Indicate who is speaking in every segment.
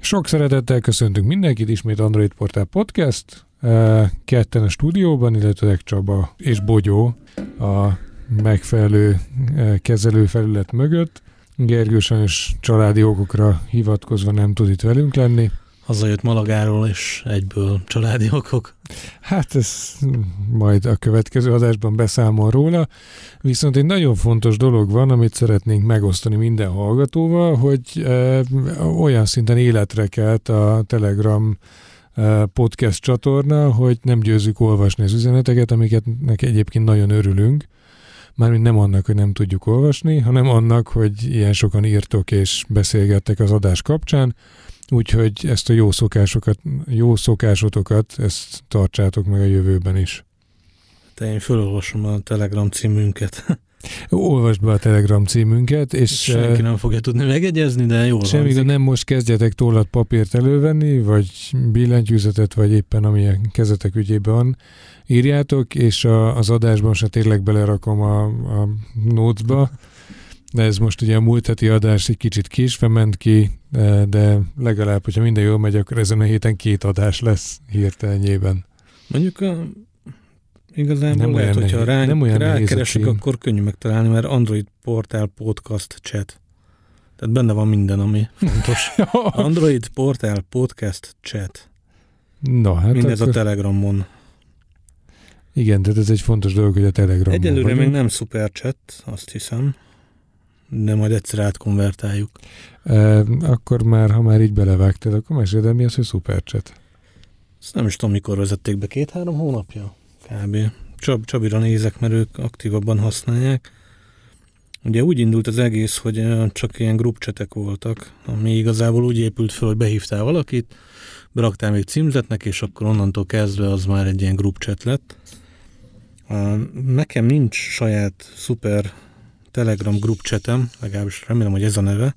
Speaker 1: Sok szeretettel köszöntünk mindenkit, ismét Android Portál Podcast, ketten a stúdióban, illetve Csaba és Bogyó a megfelelő kezelőfelület mögött. Gergő sajnos családi okokra hivatkozva nem tud itt velünk lenni.
Speaker 2: Hazajött Malagáról, és egyből családi okok.
Speaker 1: Hát ez majd a következő adásban beszámol róla. Viszont egy nagyon fontos dolog van, amit szeretnénk megosztani minden hallgatóval, hogy olyan szinten életre kelt a Telegram podcast csatorna, hogy nem győzzük olvasni az üzeneteket, amiket egyébként nagyon örülünk. Mármint nem annak, hogy nem tudjuk olvasni, hanem annak, hogy ilyen sokan írtok és beszélgettek az adás kapcsán. Úgyhogy ezt a jó szokásotokat, ezt tartsátok meg a jövőben is.
Speaker 2: Te én felolvasom a Telegram címünket.
Speaker 1: Olvasd be a Telegram címünket, és
Speaker 2: senki nem fogja tudni megegyezni, de jól
Speaker 1: semmi, nem most kezdjetek tollat, papírt elővenni, vagy billentyűzetet, vagy éppen amilyen kezetek ügyében van, írjátok, és az adásban se tényleg belerakom a notesba. De ez most ugye a múlt heti adás egy kicsit késve ment ki, de legalább, hogyha minden jól megy, akkor ezen a héten 2 adás lesz hirtelenjében.
Speaker 2: Mondjuk igazából lehet, hogyha rákeresek, akkor könnyű megtalálni, mert Android Portál Podcast Chat. Tehát benne van minden, ami fontos. Android Portál Podcast Chat.
Speaker 1: Na, hát
Speaker 2: mindez akkor a Telegramon.
Speaker 1: Igen, tehát ez egy fontos dolog, hogy a Telegramon
Speaker 2: egyelőre
Speaker 1: vagyunk.
Speaker 2: még nem Super Chat, azt hiszem. De majd egyszer átkonvertáljuk.
Speaker 1: Akkor már, ha már így belevágtál, akkor meséld el, mi az, hogy Superchat?
Speaker 2: Ezt nem is tudom, mikor vezették be, 2-3 hónapja? Kb. Csabira nézek, mert ők aktívabban használják. Ugye úgy indult az egész, hogy csak ilyen grupcsetek voltak, ami igazából úgy épült fel, hogy behívtál valakit, beraktál még címzetnek, és akkor onnantól kezdve az már egy ilyen grupcset lett. Nekem nincs saját szuper Telegram group chatem, legalábbis remélem, hogy ez a neve.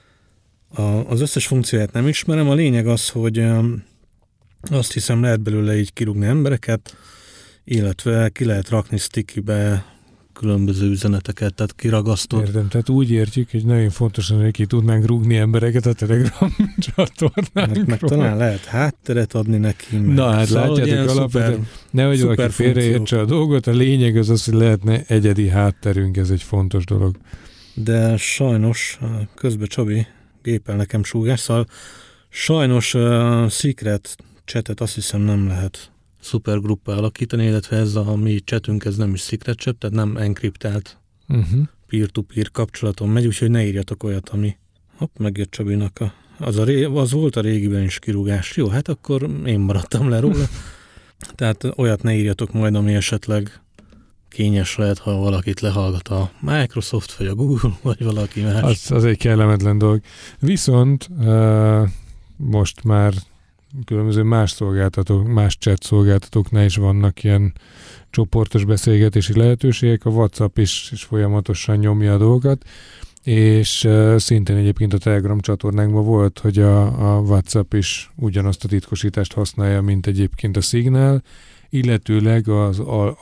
Speaker 2: Az összes funkcióját nem ismerem, a lényeg az, hogy azt hiszem lehet belőle így kirúgni embereket, illetve ki lehet rakni stickybe különböző üzeneteket, tehát kiragasztott.
Speaker 1: Értem, tehát úgy értjük, hogy nagyon fontos, hogy ki tudnánk rúgni embereket a Telegram csatornánkról.
Speaker 2: Meg talán lehet hátteret adni neki.
Speaker 1: Na hát látjátok alapvetően, nehogy valaki félreértse a dolgot, a lényeg az, hogy lehetne egyedi hátterünk, ez egy fontos dolog.
Speaker 2: De sajnos, közben Csabi gépel nekem súgás, szóval sajnos secret chatet azt hiszem nem lehet szupergruppá alakítani, illetve ez a mi chatünk, ez nem is secret chat, tehát nem enkriptált peer-to-peer kapcsolaton megy, úgyhogy ne írjatok olyat, ami megjött Csabinak az volt a régiben is kirúgás. Jó, hát akkor én maradtam le róla. Tehát olyat ne írjatok majd, ami esetleg kényes lehet, ha valakit lehallgat a Microsoft, vagy a Google, vagy valaki más.
Speaker 1: Az egy kellemetlen dolog. Viszont most már különböző más chat szolgáltatóknál is vannak ilyen csoportos beszélgetési lehetőségek, a WhatsApp is folyamatosan nyomja a dolgokat, és szintén egyébként a Telegram csatornánkban volt, hogy a WhatsApp is ugyanazt a titkosítást használja, mint egyébként a Signal, illetőleg az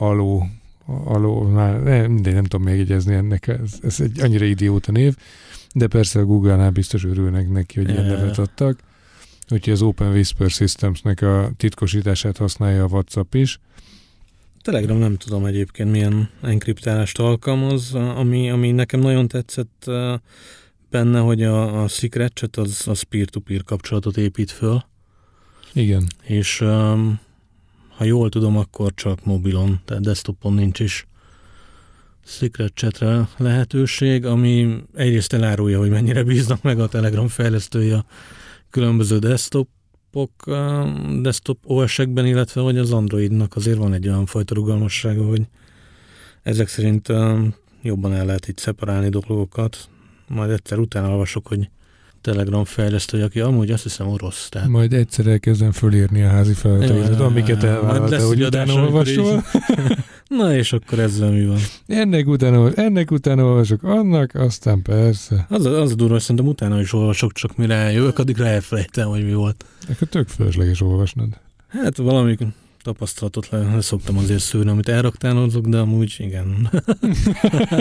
Speaker 1: mindegy, nem tudom megjegyezni ennek, ez egy annyira idióta név, de persze a Google-nál biztos örülnek neki, hogy ilyen nevet adtak. Úgyhogy az Open Whisper Systems-nek a titkosítását használja a WhatsApp is.
Speaker 2: Telegram nem tudom egyébként milyen enkriptálást alkalmaz, ami nekem nagyon tetszett benne, hogy a Secret Chat az peer-to-peer kapcsolatot épít föl.
Speaker 1: Igen.
Speaker 2: És ha jól tudom, akkor csak mobilon, tehát desktopon nincs is Secret Chatre lehetőség, ami egyrészt elárulja, hogy mennyire bíznak meg a Telegram fejlesztői a különböző desktop OS-ekben, illetve hogy az Androidnak azért van egy olyan fajta rugalmassága, hogy ezek szerint jobban el lehet itt szeparálni dolgokat. Majd egyszer utána olvasok, hogy Telegram fejlesztő, aki amúgy azt hiszem orosz. Tehát...
Speaker 1: Majd egyszer elkezdem fölírni a házi feladatokat, amiket elvállalta, hogy utána olvasol.
Speaker 2: Na és akkor ezzel mi van?
Speaker 1: Ennek utána olvasok, annak, aztán persze.
Speaker 2: Az a durva, hogy szerintem utána is olvasok, csak mire eljövök, addigra elfelejtem, hogy mi volt.
Speaker 1: Akkor tök fölösleges olvasnod.
Speaker 2: Hát valami tapasztalatot le szoktam azért szűrni, amit elraktálózok, de amúgy igen.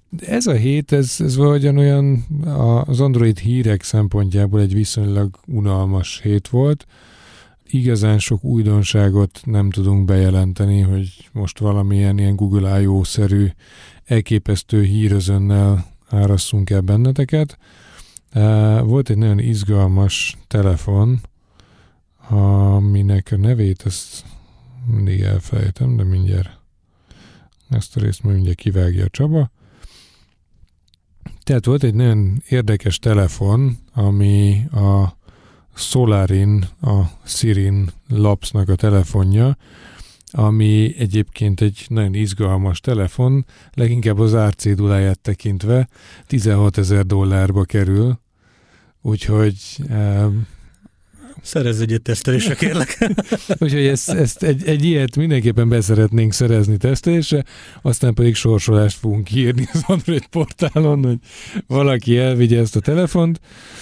Speaker 1: Ez a hét, ez valahogyan olyan az Android hírek szempontjából egy viszonylag unalmas hét volt. Igazán sok újdonságot nem tudunk bejelenteni, hogy most valamilyen ilyen Google I.O.-szerű elképesztő hírözönnel árasszunk el benneteket. Volt egy nagyon izgalmas telefon, aminek a nevét ezt mindig elfelejtem, de mindjárt ezt a részt mindjárt kivágja a Csaba. Tehát volt egy nagyon érdekes telefon, ami a Solarin, a Sirin Labs-nak a telefonja, ami egyébként egy nagyon izgalmas telefon, leginkább az árcéduláját tekintve $16,000 kerül, úgyhogy
Speaker 2: szerezz egyet tesztelésre, kérlek.
Speaker 1: Úgyhogy ezt egy ilyet mindenképpen beszeretnénk szerezni tesztelésre, aztán pedig sorsolást fogunk írni az Android portálon, hogy valaki elvigye ezt a telefont.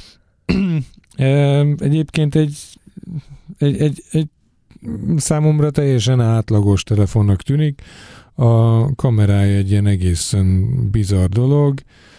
Speaker 1: Egyébként egy számomra teljesen átlagos telefonnak tűnik. A kamerája egy ilyen egészen bizarr dolog.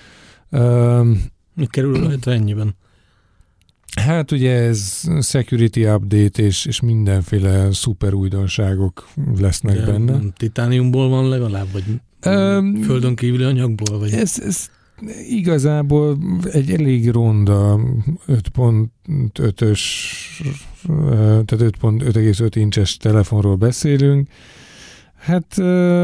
Speaker 2: Mi kerül rajta ennyiben?
Speaker 1: Hát ugye ez security update és mindenféle szuper újdonságok lesznek benne.
Speaker 2: Titániumból van legalább, vagy földön kívüli anyagból? Vagy?
Speaker 1: Ez igazából egy elég ronda 5.5-ös, tehát 5.5 incses telefonról beszélünk. Hát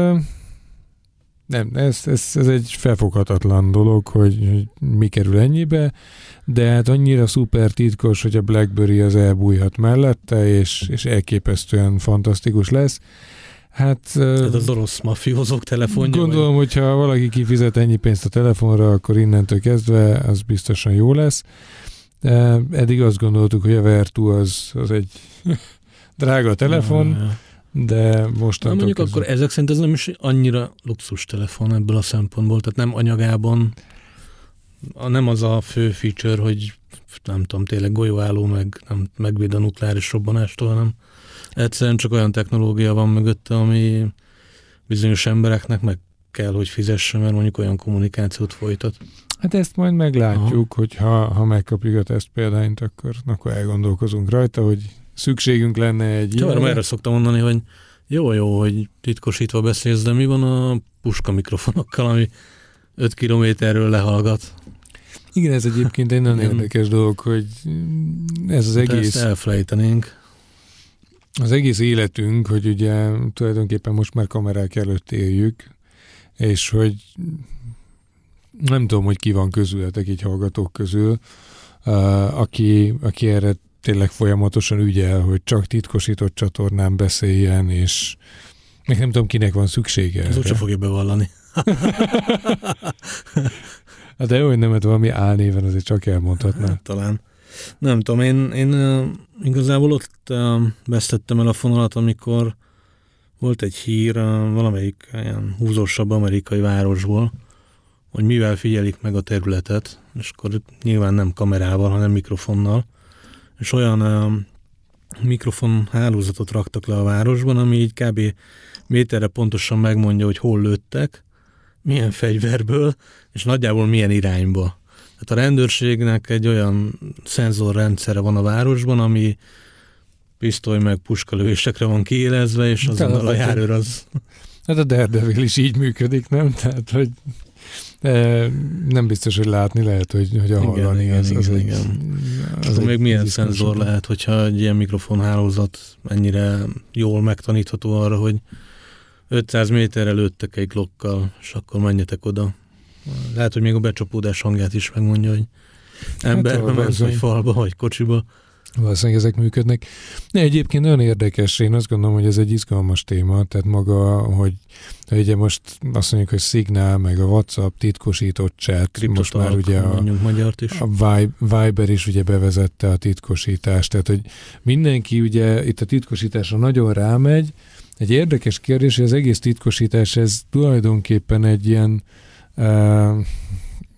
Speaker 1: nem, ez egy felfoghatatlan dolog, hogy mi kerül ennyibe, de hát annyira szuper titkos, hogy a BlackBerry az elbújhat mellette, és elképesztően fantasztikus lesz. Hát
Speaker 2: az orosz mafiózók telefonja?
Speaker 1: Gondolom, hogyha valaki kifizet ennyi pénzt a telefonra, akkor innentől kezdve az biztosan jó lesz. De eddig azt gondoltuk, hogy a Vertu az egy drága telefon, de mostantól
Speaker 2: mondjuk akkor ezek szerint ez nem is annyira luxus telefon ebből a szempontból, tehát nem anyagában, nem az a fő feature, hogy nem tudom, tényleg golyóálló, nem megvéd a nukleáris robbanástól, hanem egyszerűen csak olyan technológia van mögötte, ami bizonyos embereknek meg kell, hogy fizessen, mert mondjuk olyan kommunikációt folytat.
Speaker 1: Hát ezt majd meglátjuk, hogy ha megkapjuk a teszt példányt, akkor elgondolkozunk rajta, hogy szükségünk lenne egy
Speaker 2: ilyen. Erre szoktam mondani, hogy jó, hogy titkosítva beszélsz, de mi van a puska mikrofonokkal, ami 5 kilométerről lehallgat?
Speaker 1: Igen, ez egyébként egy nagyon érdekes dolog, hogy ez az egész...
Speaker 2: Ezt elfelejtenénk.
Speaker 1: Az egész életünk, hogy ugye tulajdonképpen most már kamerák előtt éljük, és hogy nem tudom, hogy ki van közületek így hallgatók közül, aki erre tényleg folyamatosan ügyel, hogy csak titkosított csatornán beszéljen, és meg nem tudom, kinek van szüksége.
Speaker 2: Ez úgyse fogja bevallani.
Speaker 1: Hát de jó, hogy nem, valami álnéven azért csak elmondhatná.
Speaker 2: Hát, talán. Nem tudom, én igazából ott vesztettem el a fonalat, amikor volt egy hír valamelyik ilyen húzósabb amerikai városból, hogy mivel figyelik meg a területet, és akkor nyilván nem kamerával, hanem mikrofonnal, és olyan mikrofon hálózatot raktak le a városban, ami így kb. Méterre pontosan megmondja, hogy hol lőttek, milyen fegyverből, és nagyjából milyen irányba. Tehát a rendőrségnek egy olyan szenzorrendszere van a városban, ami pisztoly meg puskalövésekre van kiélezve, és azonnal a járőr az...
Speaker 1: Hát a Daredevil is így működik, nem? Tehát, hogy nem biztos, hogy látni lehet, hogy a hallani
Speaker 2: igen. Az még milyen szenzor lehet, hogyha egy ilyen mikrofonhálózat ennyire jól megtanítható arra, hogy 500 méterre lőttek egy Glockkal, és akkor menjetek oda. Lehet, hogy még a becsapódás hangját is megmondja, hogy emberbe ment, vagy falba, vagy kocsiba.
Speaker 1: Valószínűleg ezek működnek. Egyébként nagyon érdekes, én azt gondolom, hogy ez egy izgalmas téma, tehát maga, hogy ugye most azt mondjuk, hogy Signal, meg a WhatsApp titkosított chat, most már ugye a Viber is ugye bevezette a titkosítást, tehát hogy mindenki ugye itt a titkosításra nagyon rámegy. Egy érdekes kérdés, hogy az egész titkosítás ez tulajdonképpen egy ilyen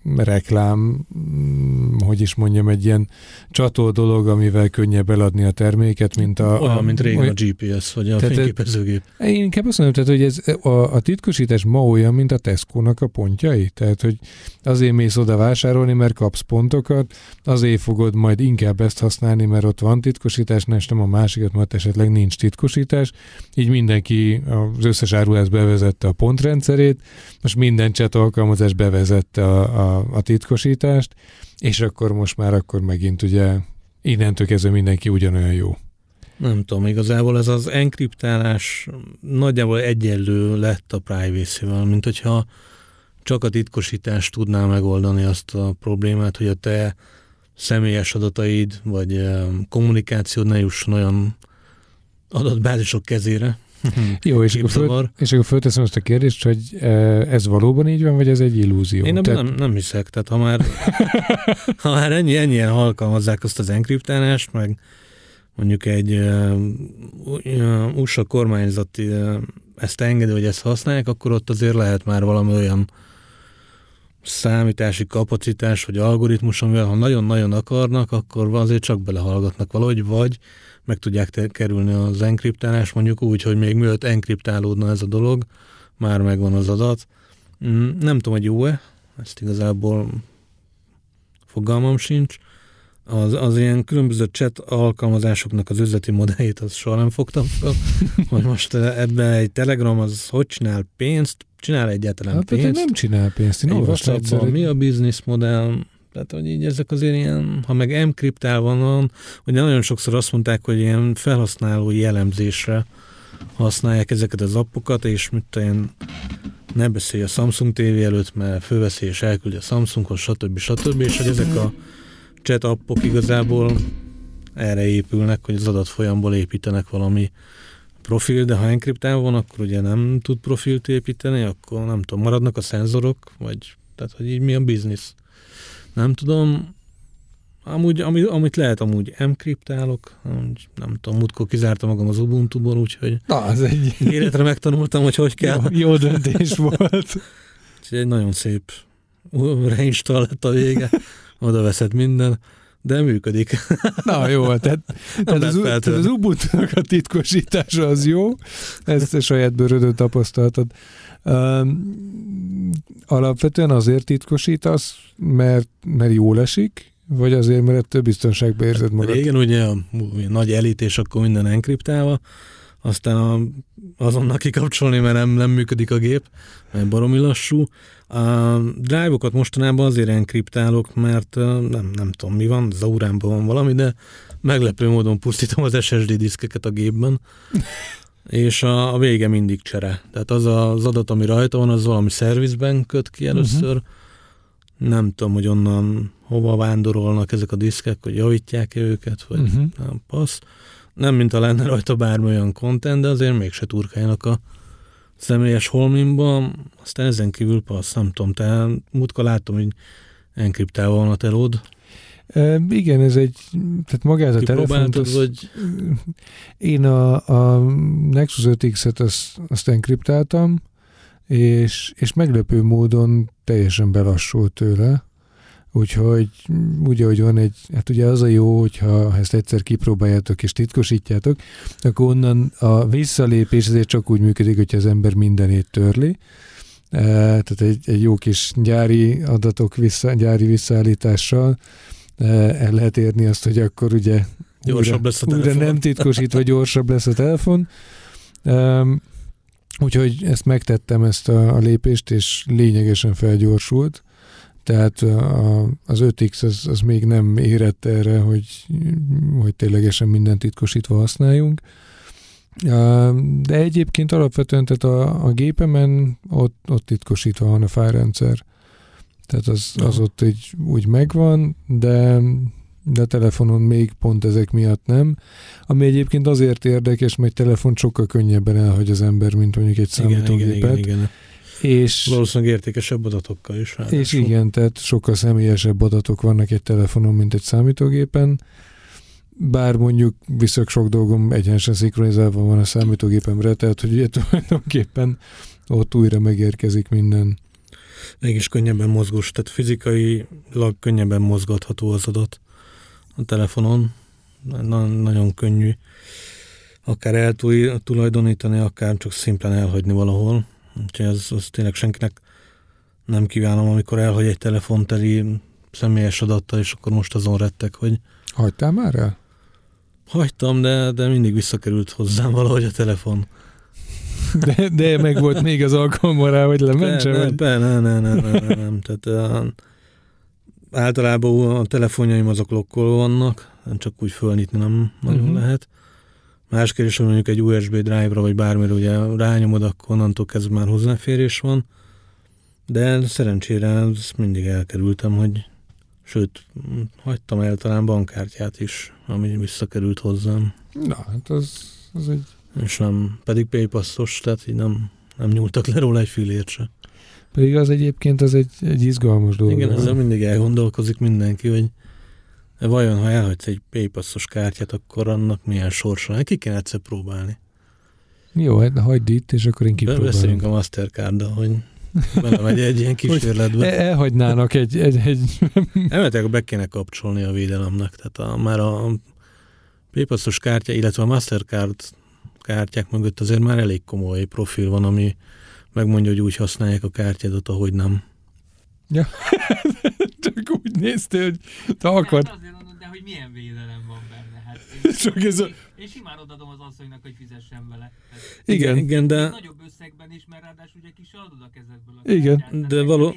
Speaker 1: reklám, hogy is mondjam, egy ilyen csatol dolog, amivel könnyebb eladni a terméket, mint
Speaker 2: olyan, mint régen a GPS, vagy a fényképezőgép.
Speaker 1: Én inkább azt mondom, tehát, hogy ez a titkosítás ma olyan, mint a Tesco-nak a pontjai. Tehát, hogy azért mész oda vásárolni, mert kapsz pontokat, azért fogod majd inkább ezt használni, mert ott van titkosítás, és nem a másikat, mert esetleg nincs titkosítás. Így mindenki az összes áruház bevezette a pontrendszerét, most minden chat alkalmazás bevezette a titkosítást, és akkor most már megint ugye innentől kezdve mindenki ugyanolyan jó.
Speaker 2: Nem tudom, igazából ez az enkriptálás nagyjából egyenlő lett a privacy-vel, mint hogyha csak a titkosítás tudná megoldani azt a problémát, hogy a te személyes adataid, vagy kommunikációd ne jusson olyan adatbázisok kezére.
Speaker 1: Jó, és akkor fölteszem azt a kérdést, hogy ez valóban így van, vagy ez egy illúzió?
Speaker 2: Én nem hiszek, tehát ha már ennyien alkalmazzák azt az enkriptálást, meg mondjuk egy USA kormányzat ezt engedi, hogy ezt használják, akkor ott azért lehet már valami olyan számítási kapacitás, vagy algoritmus, amivel ha nagyon-nagyon akarnak, akkor azért csak belehallgatnak valahogy, vagy meg tudják kerülni az enkriptálást, mondjuk úgy, hogy még mielőtt enkriptálódna ez a dolog, már megvan az adat. Nem tudom, hogy jó-e, ezt igazából fogalmam sincs. Az ilyen különböző chat alkalmazásoknak az üzleti modelljét, azt soha nem fogtam fel, hogy most ebben egy Telegram az hogy csinál pénzt, csinál egyáltalán pénzt.
Speaker 1: Nem csinál pénzt.
Speaker 2: Egy WhatsAppban mi a business modell, tehát hogy így ezek azért ilyen, ha meg enkriptálva van, ugye nagyon sokszor azt mondták, hogy ilyen felhasználói jellemzésre használják ezeket az appokat, és mit olyan ne beszélj a Samsung TV előtt, mert fölveszi és elküldi a Samsunghoz, stb. És hogy ezek a chat appok igazából erre épülnek, hogy az adatfolyamból építenek valami profil, de ha enkriptálva van, akkor ugye nem tud profilt építeni, akkor nem tudom, maradnak a szenzorok, vagy tehát, hogy így mi a biznisz. Nem tudom, amit lehet, amúgy enkriptálok, nem tudom, múltkor kizártam magam az Ubuntu-ból, úgyhogy életre megtanultam, hogy kell.
Speaker 1: Jó döntés volt.
Speaker 2: Úgyhogy egy nagyon szép reinstall lett a vége, oda veszed minden, de működik.
Speaker 1: Na jó, tehát az Ubuntu-nak a titkosítása az jó, ezt a saját bőrödön tapasztaltad. Alapvetően azért titkosítasz, mert jól esik, vagy azért, mert több biztonságban érzed magad?
Speaker 2: Régen ugye a nagy elit, és akkor minden enkriptálva, aztán azonnal kikapcsolni, mert nem működik a gép, mert baromi lassú. A drive-okat mostanában azért enkriptálok, mert nem tudom mi van, Zauránban van valami, de meglepő módon pusztítom az SSD diszkeket a gépben, és a vége mindig csere. Tehát az adat, ami rajta van, az valami szervizben köt ki először. Nem tudom, hogy onnan hova vándorolnak ezek a diszkek, hogy javítják őket, vagy nem, passz. Nem, mint ha lenne rajta bármi olyan content, de azért mégse turkáljanak a személyes holmimba. Aztán ezen kívül passz, nem tudom, te múltkor látom, hogy enkriptálva van a telód.
Speaker 1: Igen, ez tehát magát a telefont,
Speaker 2: vagy...
Speaker 1: Én a Nexus 5X-et azt enkriptáltam, és meglepő módon teljesen belassult tőle. Úgyhogy úgy, ahogy van hát ugye az a jó, hogyha ezt egyszer kipróbáljátok és titkosítjátok, akkor onnan a visszalépés azért csak úgy működik, hogyha az ember mindenét törli. Tehát egy jó kis gyári adatok gyári visszaállítással el lehet érni azt, hogy akkor ugye
Speaker 2: gyorsabb lesz a telefon.
Speaker 1: Újra nem titkosítva gyorsabb lesz a telefon. Úgyhogy ezt megtettem, ezt a lépést, és lényegesen felgyorsult. Tehát az 5X az még nem érett erre, hogy ténylegesen mindent titkosítva használjunk. De egyébként alapvetően tehát a gépemen ott titkosítva van a fájlrendszer. Tehát az ott úgy megvan, de a telefonon még pont ezek miatt nem. Ami egyébként azért érdekes, mert egy telefon sokkal könnyebben elhagy az ember, mint mondjuk egy számítógépet.
Speaker 2: Igen. És valószínűleg értékesebb adatokkal is.
Speaker 1: És igen, tehát sokkal személyesebb adatok vannak egy telefonon, mint egy számítógépen. Bár mondjuk viszont sok dolgom egyenesen szinkronizálva van a számítógépemre, tehát hogy ugye tulajdonképpen ott újra megérkezik minden.
Speaker 2: mégis könnyebben mozgós, tehát fizikailag könnyebben mozgatható az adat a telefonon. Nagyon könnyű akár eltulajdonítani, akár csak szimplán elhagyni valahol. Úgyhogy az tényleg senkinek nem kívánom, amikor elhagy egy telefonteli személyes adattal, és akkor most azon rettek, hogy...
Speaker 1: Hagytál már el?
Speaker 2: Hagytam, de mindig visszakerült hozzám valahogy a telefon.
Speaker 1: De meg volt még az alkalma rá, hogy lementsem?
Speaker 2: Nem. Tehát általában a telefonjaim azok lokkolva vannak, csak úgy fölnyitni nem nagyon lehet. Más kérdés, hogy mondjuk egy USB drive-ra, vagy bármire ugye rányomod, akkor onnantól kezdve már hozzáférés van. De szerencsére ezt mindig elkerültem, hogy sőt, hagytam el talán bankkártyát is, ami visszakerült hozzám.
Speaker 1: Na, hát az egy...
Speaker 2: És nem, pedig PayPass-os, tehát így nem nyúltak le róla egy fillért se.
Speaker 1: Pedig az egyébként az egy izgalmas dolog.
Speaker 2: Igen, ezzel mindig elgondolkozik mindenki, hogy vajon, ha elhagysz egy PayPass-os kártyát, akkor annak milyen sorsa? Ki kell egyszer próbálni.
Speaker 1: Jó, hát hagyd itt, és akkor én kipróbálom.
Speaker 2: Beszéljünk a Mastercarddal, hogy belemegy egy ilyen kísérletbe.
Speaker 1: Elhagynának egy...
Speaker 2: Elméletileg be kéne kapcsolni a védelemnek. Tehát már a PayPass-os kártya, illetve a Mastercard kártyák mögött azért már elég komoly profil van, ami megmondja, hogy úgy használják a kártyádat, ahogy nem.
Speaker 1: Ja, csak úgy néztél, hogy te akar.
Speaker 3: Hát azért mondom, de hogy milyen védelem van benne. Hát én simán odadom az asszonynak, hogy fizessen vele.
Speaker 2: Hát, igen, de...
Speaker 3: Nagyobb összegben is, mert ráadásul ugye ki se adod a kezedből.
Speaker 1: Igen,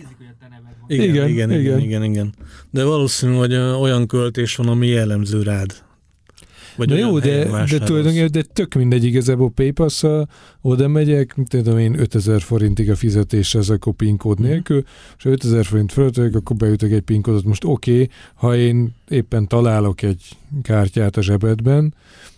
Speaker 2: de igen. De valószínű, hogy olyan költés van, ami jellemző rád.
Speaker 1: Vagy jó, de tulajdonképpen de tök mindegy, igazából PayPass-szal oda megyek, tudom én 5000 forintig a fizetésre ez a PIN kód nélkül, és ha 5000 forint fölött vagyok, akkor beütök egy PIN kódot. Most oké, ha én éppen találok egy kártyát a zsebedben,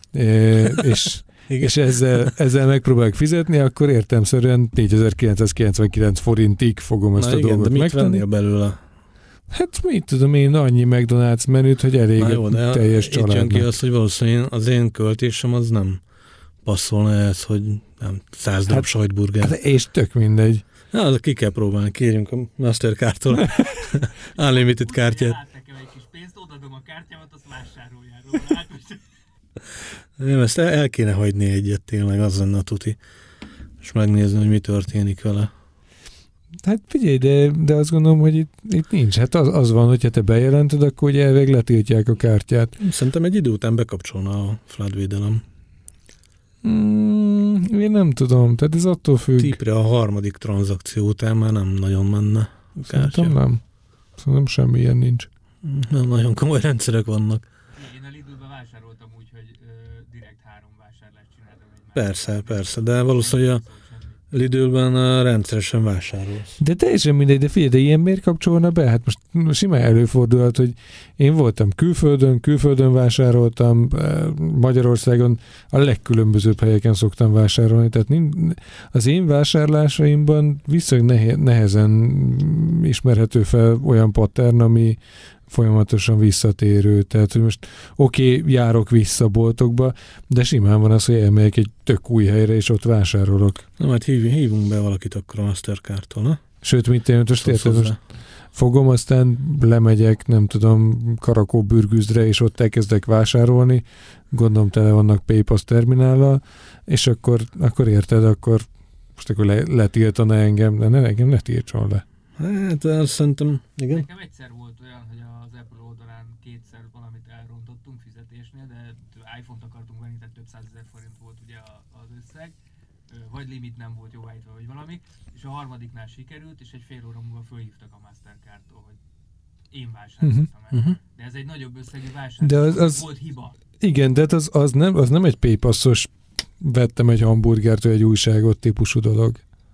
Speaker 1: és ezzel megpróbálok fizetni, akkor értelemszerűen 4999 forintig fogom ezt a dolgot megtenni.
Speaker 2: De mit vennél belőle?
Speaker 1: Hát mit tudom én, annyi McDonald's menüt, hogy elég teljes családnak.
Speaker 2: Itt jön ki az, hogy valószínűleg az én költésem az nem passzolna ehhez, hogy nem 100 darab sajtburger.
Speaker 1: Hát és tök mindegy.
Speaker 2: Na, az ki kell próbálni, kérjünk a Mastercardtól unlimited kártyát.
Speaker 3: Nekem egy kis pénzt, odadom a kártyámat, azt vásároljál róla.
Speaker 2: Nem, ezt el kéne hagyni egyet, tényleg az lenne a tuti. És megnézni, hogy mi történik vele.
Speaker 1: Hát figyelj, de azt gondolom, hogy itt nincs. Hát az van, hogyha te bejelented, akkor ugye elvég letiltják a kártyát.
Speaker 2: Szerintem egy idő után bekapcsolna a flood védelem.
Speaker 1: Én nem tudom, tehát ez attól függ.
Speaker 2: Típre a harmadik tranzakció után már nem nagyon menne a kártya.
Speaker 1: Szerintem semmi ilyen nincs.
Speaker 2: Nem, nagyon komoly rendszerek vannak.
Speaker 3: Én a Lidlben vásároltam úgy, hogy direkt 3 vásárlást csináltam.
Speaker 2: Persze, de valószínűleg Lidlben rendszeresen vásárolsz.
Speaker 1: De teljesen mindegy, de figyelj, de ilyen miért kapcsolna be? Hát most simán előfordulhat, hogy én voltam külföldön vásároltam, Magyarországon a legkülönbözőbb helyeken szoktam vásárolni, tehát az én vásárlásaimban viszonylag nehezen ismerhető fel olyan pattern, ami folyamatosan visszatérő. Tehát, hogy most járok vissza boltokba, de simán van az, hogy elmegyek egy tök új helyre, és ott vásárolok.
Speaker 2: Na, majd hívunk be valakit akkor a Mastercardtól, na?
Speaker 1: Sőt, mit én most érted, most fogom, aztán lemegyek, nem tudom, Karakó-Bürgüzdre, és ott elkezdek vásárolni, gondolom tele vannak PayPass terminállal, és akkor érted, akkor most akkor letiltana engem, de engem ne tiltson le.
Speaker 2: Hát szerintem, igen.
Speaker 3: Nekem egyszer volt olyan, hogy az Apple oldalán kétszer valamit elrontottunk fizetésnél, de iPhone-t akartunk venni, tehát több 100 000 forint volt ugye az összeg, vagy limit nem volt jóváítva, vagy valami, és a harmadiknál sikerült, és egy fél óra múlva fölhívtak a Mastercardtól, hogy én vásároltam el. De ez egy nagyobb összegű vásárlás, de az volt hiba. Igen, de
Speaker 1: az nem egy PayPass-os vettem egy hamburgertől egy újságot típusú dolog.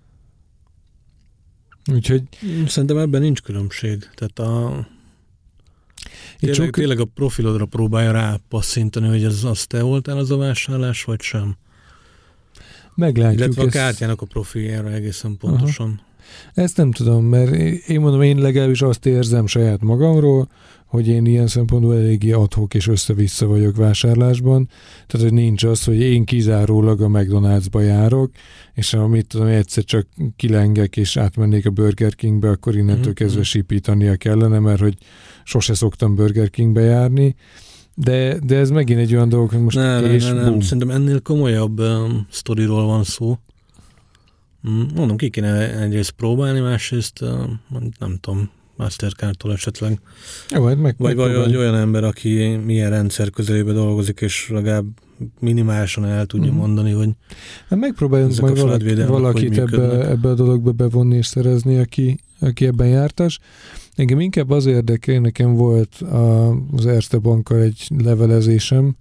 Speaker 1: Úgyhogy...
Speaker 2: Szerintem ebben nincs különbség. Tehát tényleg a profilodra próbálja rápasszintani, hogy az te voltál az a vásárlás, vagy sem.
Speaker 1: Meglátjuk.
Speaker 2: Illetve a kártyának a profiljára egészen pontosan.
Speaker 1: Ezt nem tudom, mert én mondom, én legalábbis azt érzem saját magamról, hogy én ilyen szempontból eléggé ad-hoc és össze-vissza vagyok vásárlásban. Tehát, hogy nincs az, hogy én kizárólag a McDonald'sba járok, és amit tudom, egyszer csak kilengek és átmennék a Burger Kingbe, akkor innentől kezdve sípítania kellene, mert hogy sose szoktam Burger Kingbe járni. De ez megint egy olyan dolog, hogy most
Speaker 2: nem. Szerintem ennél komolyabb sztoriról van szó. Mondom, ki kéne egyrészt próbálni, másrészt nem tudom, Mastercard-tól esetleg.
Speaker 1: Jó,
Speaker 2: vagy olyan ember, aki milyen rendszer közelébe dolgozik, és legalább minimálisan el tudja mondani, hogy
Speaker 1: megpróbáljunk majd valakit ebbe a dologba bevonni és szerezni, aki ebben jártas. Engem inkább az érdekel, nekem volt az Erste Bankkal egy levelezésem,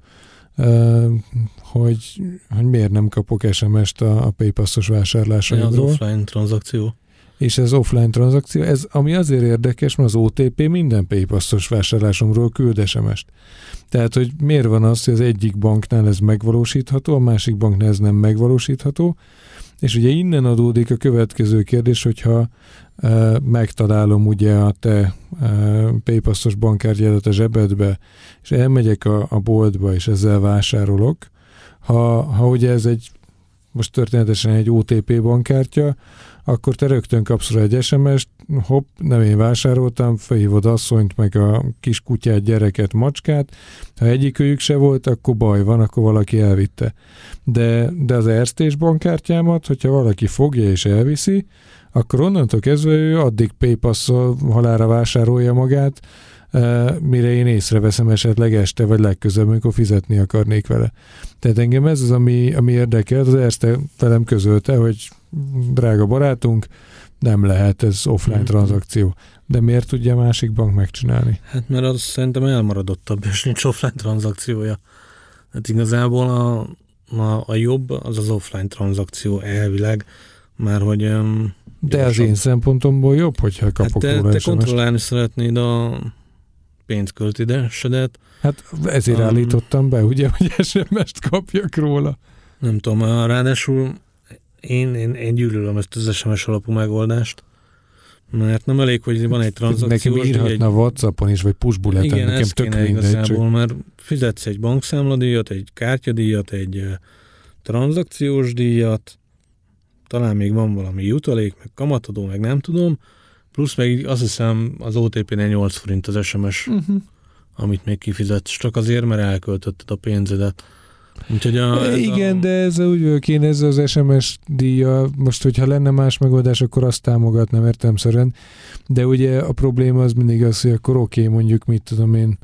Speaker 1: hogy miért nem kapok SMS-t a PayPass-os vásárlásaimról.
Speaker 2: Az offline tranzakció.
Speaker 1: És ez offline tranzakció, ami azért érdekes, mert az OTP minden PayPass-os vásárlásomról küld SMS-t. Tehát, hogy miért van az, hogy az egyik banknál ez megvalósítható, a másik banknál ez nem megvalósítható, és ugye innen adódik a következő kérdés, hogyha megtalálom ugye a te PayPass-os bankkártyádat a zsebedbe, és elmegyek a boltba, és ezzel vásárolok, ha ugye ez most történetesen egy OTP bankkártya, akkor te rögtön kapsz rá egy SMS-t, hopp, nem én vásároltam, felhívod asszonyt, meg a kis kutyát, gyereket, macskát. Ha egyikőjük se volt, akkor baj van, akkor valaki elvitte. De az Erste bankkártyámat, hogyha valaki fogja és elviszi, akkor onnantól kezdve ő addig PayPass-szal halálra vásárolja magát, mire én észreveszem esetleg este, vagy legközelebb, amikor fizetni akarnék vele. Tehát engem ez az, ami érdekel. Az Erste velem közölte, hogy drága barátunk, nem lehet ez offline tranzakció. De miért tudja a másik bank megcsinálni?
Speaker 2: Hát mert az szerintem elmaradottabb, és nincs offline tranzakciója. Hát igazából a jobb az offline tranzakció elvileg, már hogy...
Speaker 1: De az én szempontomból jobb, hogyha kapok róla
Speaker 2: te kontrollálni szeretnéd a pénzköltésedet.
Speaker 1: Hát ezért állítottam be, ugye, hogy SMS-t kapjak róla.
Speaker 2: Nem tudom, ráadásul én gyűlölöm ezt az SMS alapú megoldást, mert nem elég, hogy van egy tranzakció.
Speaker 1: Nekem írhatna WhatsAppon is, vagy push-bulleten,
Speaker 2: nekem
Speaker 1: tök mindegy.
Speaker 2: Igazából, mert fizetsz egy bankszámladíjat, egy kártyadíjat, egy tranzakciós díjat, talán még van valami jutalék, meg kamatadó, meg nem tudom, plusz meg azt hiszem az OTP-nél 8 forint az SMS, amit még kifizetsz, csak azért, mert elköltötted a pénzedet. Úgyhogy
Speaker 1: igen, de ez úgy kéne ez az SMS díja, most hogyha lenne más megoldás, akkor azt támogatnám értelemszerűen, de ugye a probléma az mindig az, hogy akkor oké, mondjuk mit tudom én,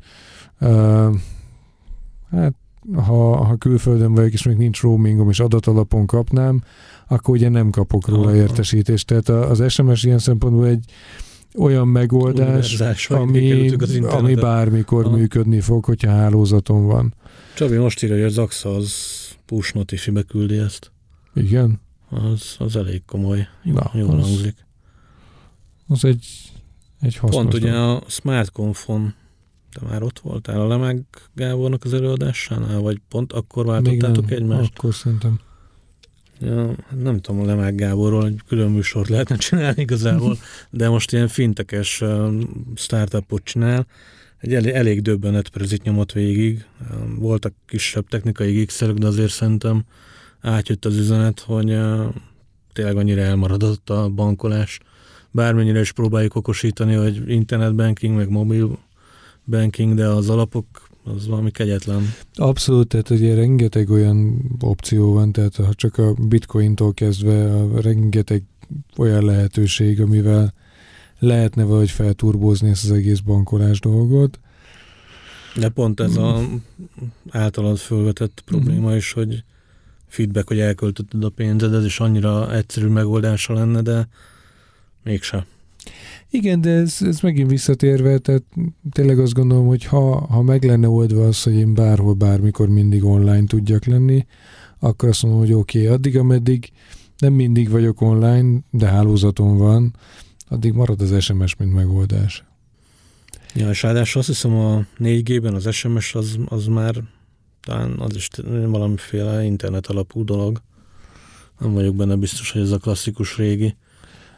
Speaker 1: hát ha külföldön vagyok, és még nincs roamingom, és adatalapon kapnám, akkor ugye nem kapok róla értesítést. Tehát az SMS ilyen szempontból egy olyan megoldás, ami bármikor működni fog, hogyha hálózaton van.
Speaker 2: Csabi most írja, hogy az AXA az push notifibe küldi ezt.
Speaker 1: Igen?
Speaker 2: Az elég komoly. Jól hangzik.
Speaker 1: Az egy hasznos.
Speaker 2: Pont ugye a SmartConf-on te már ott voltál a Lemeg Gábornak az előadásánál, vagy pont akkor váltottátok egymást?
Speaker 1: Akkor szerintem.
Speaker 2: Ja, nem tudom, a Lemeg Gáborról egy külön műsort lehetne csinálni igazából, de most ilyen fintekes startupot csinál. Egy elég döbbenet prezit nyomott végig. Voltak kisebb technikai gigszelők, de azért szerintem átjött az üzenet, hogy tényleg annyira elmaradott a bankolás. Bármennyire is próbáljuk okosítani, hogy internetbanking, meg mobil banking, de az alapok az valami kegyetlen.
Speaker 1: Abszolút, tehát ugye rengeteg olyan opció van, tehát ha csak a bitcointól kezdve a rengeteg olyan lehetőség, amivel lehetne valahogy felturbózni ezt az egész bankolás dolgot.
Speaker 2: De pont ez az általad fölvetett probléma is, hogy feedback, hogy elköltötted a pénzed, ez is annyira egyszerű megoldása lenne, de mégsem.
Speaker 1: Igen, de ez megint visszatérve, tehát tényleg azt gondolom, hogy ha meg lenne oldva az, hogy én bárhol, bármikor mindig online tudjak lenni, akkor azt mondom, hogy oké, addig, ameddig nem mindig vagyok online, de hálózaton van, addig marad az SMS, mint megoldás.
Speaker 2: Ja, és ráadásul azt hiszem a 4G-ben az SMS az már talán az is valamiféle internet alapú dolog. Nem vagyok benne biztos, hogy ez a klasszikus régi.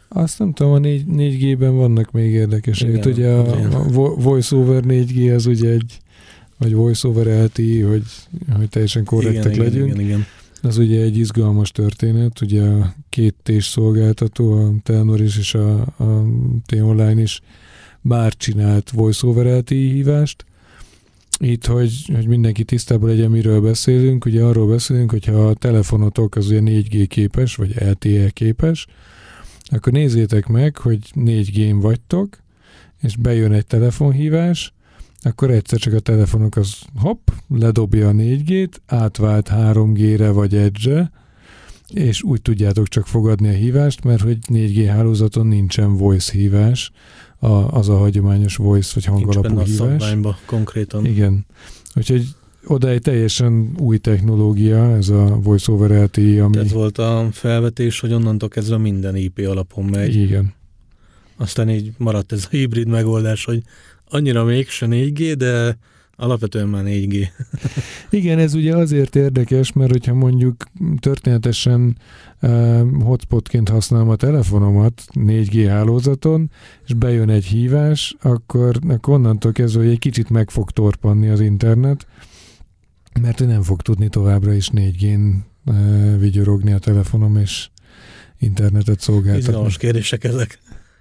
Speaker 1: Azt nem tudom, a 4G-ben vannak még érdekesek. Ugye a VoiceOver 4G az ugye vagy VoiceOver LTE, hogy teljesen korrektek legyünk.
Speaker 2: Igen.
Speaker 1: Az ugye egy izgalmas történet, ugye a két T-s szolgáltató, a Telenor is és a T-Online is bár csinált VoiceOver LTE hívást. Itt, hogy mindenki tisztában legyen, miről beszélünk, ugye arról beszélünk, hogyha a telefonotok az ugye 4G képes, vagy LTE képes, akkor nézzétek meg, hogy 4G-n vagytok, és bejön egy telefonhívás, akkor egyszer csak a telefonok az ledobja a 4G-t, átvált 3G-re vagy Edge-re, és úgy tudjátok csak fogadni a hívást, mert hogy 4G hálózaton nincsen voice hívás, az a hagyományos voice vagy hangalapú hívás.
Speaker 2: Nincs benne a szabványba konkrétan.
Speaker 1: Igen. Úgyhogy oda egy teljesen új technológia, ez a Voice over LTE, ami...
Speaker 2: Ez volt a felvetés, hogy onnantól kezdve minden IP alapon megy.
Speaker 1: Igen.
Speaker 2: Aztán így maradt ez a hibrid megoldás, hogy annyira mégse 4G, de alapvetően már 4G.
Speaker 1: Igen, ez ugye azért érdekes, mert hogyha mondjuk történetesen hotspotként használom a telefonomat 4G hálózaton, és bejön egy hívás, akkor onnantól kezdve, hogy egy kicsit meg fog torpanni az internet, mert nem fog tudni továbbra is 4G-n vigyorogni a telefonom, és internetet szolgáltatni.
Speaker 2: Izgalmas kérdések ezek.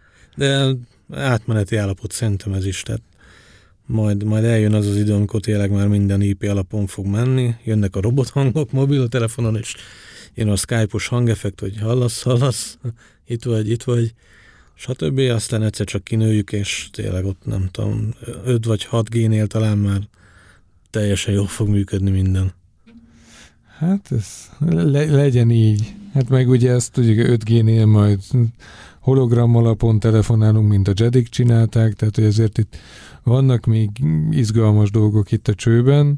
Speaker 2: De átmeneti állapot szerintem ez is, tehát majd eljön az idő, amikor tényleg már minden IP alapon fog menni, jönnek a robothangok mobiltelefonon, és jön a Skype-os hangeffekt, hogy hallasz, itt vagy, stb. Aztán egyszer csak kinőjük, és tényleg ott nem tudom, 5 vagy 6G-nél talán már teljesen jól fog működni minden.
Speaker 1: Hát ez legyen így. Hát meg ugye ezt tudjuk, 5G-nél majd hologram alapon telefonálunk, mint a Jedik csinálták, tehát hogy ezért itt vannak még izgalmas dolgok itt a csőben.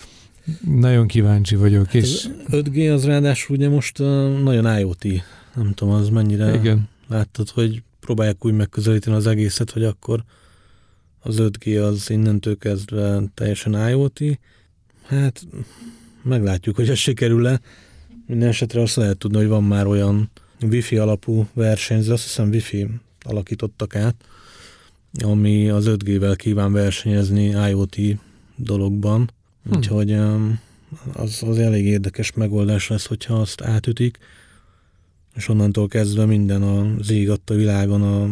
Speaker 1: Nagyon kíváncsi vagyok. Hát és
Speaker 2: 5G az ráadásul ugye most nagyon IoT. Nem tudom, az mennyire
Speaker 1: igen.
Speaker 2: Láttad, hogy próbálják úgy megközelíteni az egészet, hogy akkor az 5G az innentől kezdve teljesen IoT. Hát meglátjuk, hogy ez sikerül-e. Minden esetre azt lehet tudni, hogy van már olyan Wi-Fi alapú versenyző, azt hiszem Wi-Fi alakítottak át, ami az 5G-vel kíván versenyezni IoT dologban. Úgyhogy az elég érdekes megoldás lesz, hogyha azt átütik, és onnantól kezdve minden az ég a világon, a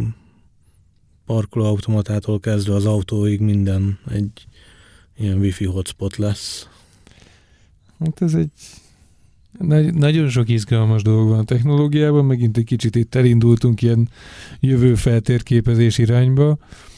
Speaker 2: parkolóautomatától kezdve az autóig minden egy ilyen Wi-Fi hotspot lesz.
Speaker 1: Hát ez egy nagyon sok izgalmas dolog van a technológiában, megint egy kicsit itt elindultunk ilyen jövő feltérképezés irányba.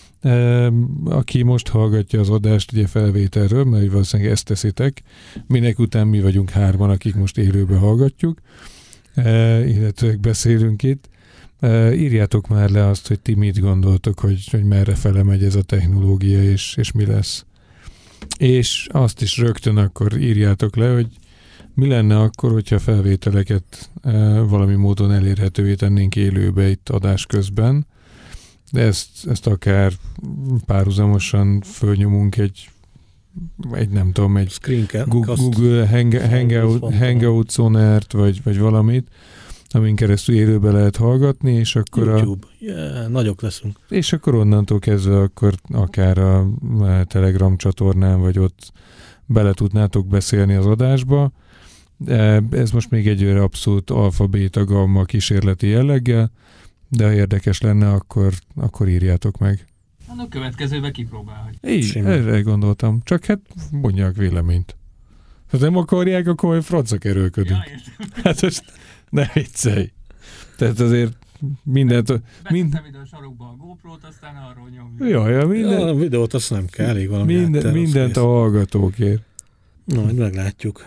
Speaker 1: Aki most hallgatja az adást ugye felvételről, mert valószínűleg ezt teszitek, minek után mi vagyunk hárman, akik most élőben hallgatjuk, illetve beszélünk itt. Írjátok már le azt, hogy ti mit gondoltok, hogy merre fele megy ez a technológia, és mi lesz. És azt is rögtön akkor írjátok le, hogy mi lenne akkor, hogyha felvételeket valami módon elérhetővé tennénk élőbe itt adás közben, de ezt akár párhuzamosan fölnyomunk egy nem tudom, egy Google Hangout Sonert, vagy valamit, amin keresztül élőbe lehet hallgatni, és akkor
Speaker 2: YouTube. Nagyok leszünk.
Speaker 1: És akkor onnantól kezdve akkor akár a Telegram csatornán, vagy ott bele tudnátok beszélni az adásba. Ez most még egy abszolút alfa-béta gamma kísérleti jelleggel, de ha érdekes lenne, akkor írjátok meg.
Speaker 3: A következőben kipróbálhatjuk.
Speaker 1: Így, erre gondoltam. Csak hát mondják véleményt. Ha nem akarják, akkor majd franca kerülködik.
Speaker 3: Ja,
Speaker 1: hát most ne viccelj. Tehát azért mindent...
Speaker 3: Beteszem ide a sarokba a GoPro-t, aztán arról nyomjuk.
Speaker 1: Ja,
Speaker 2: a videót azt nem kell, elég valami
Speaker 1: mindent a hallgatókért.
Speaker 2: Na, majd meglátjuk.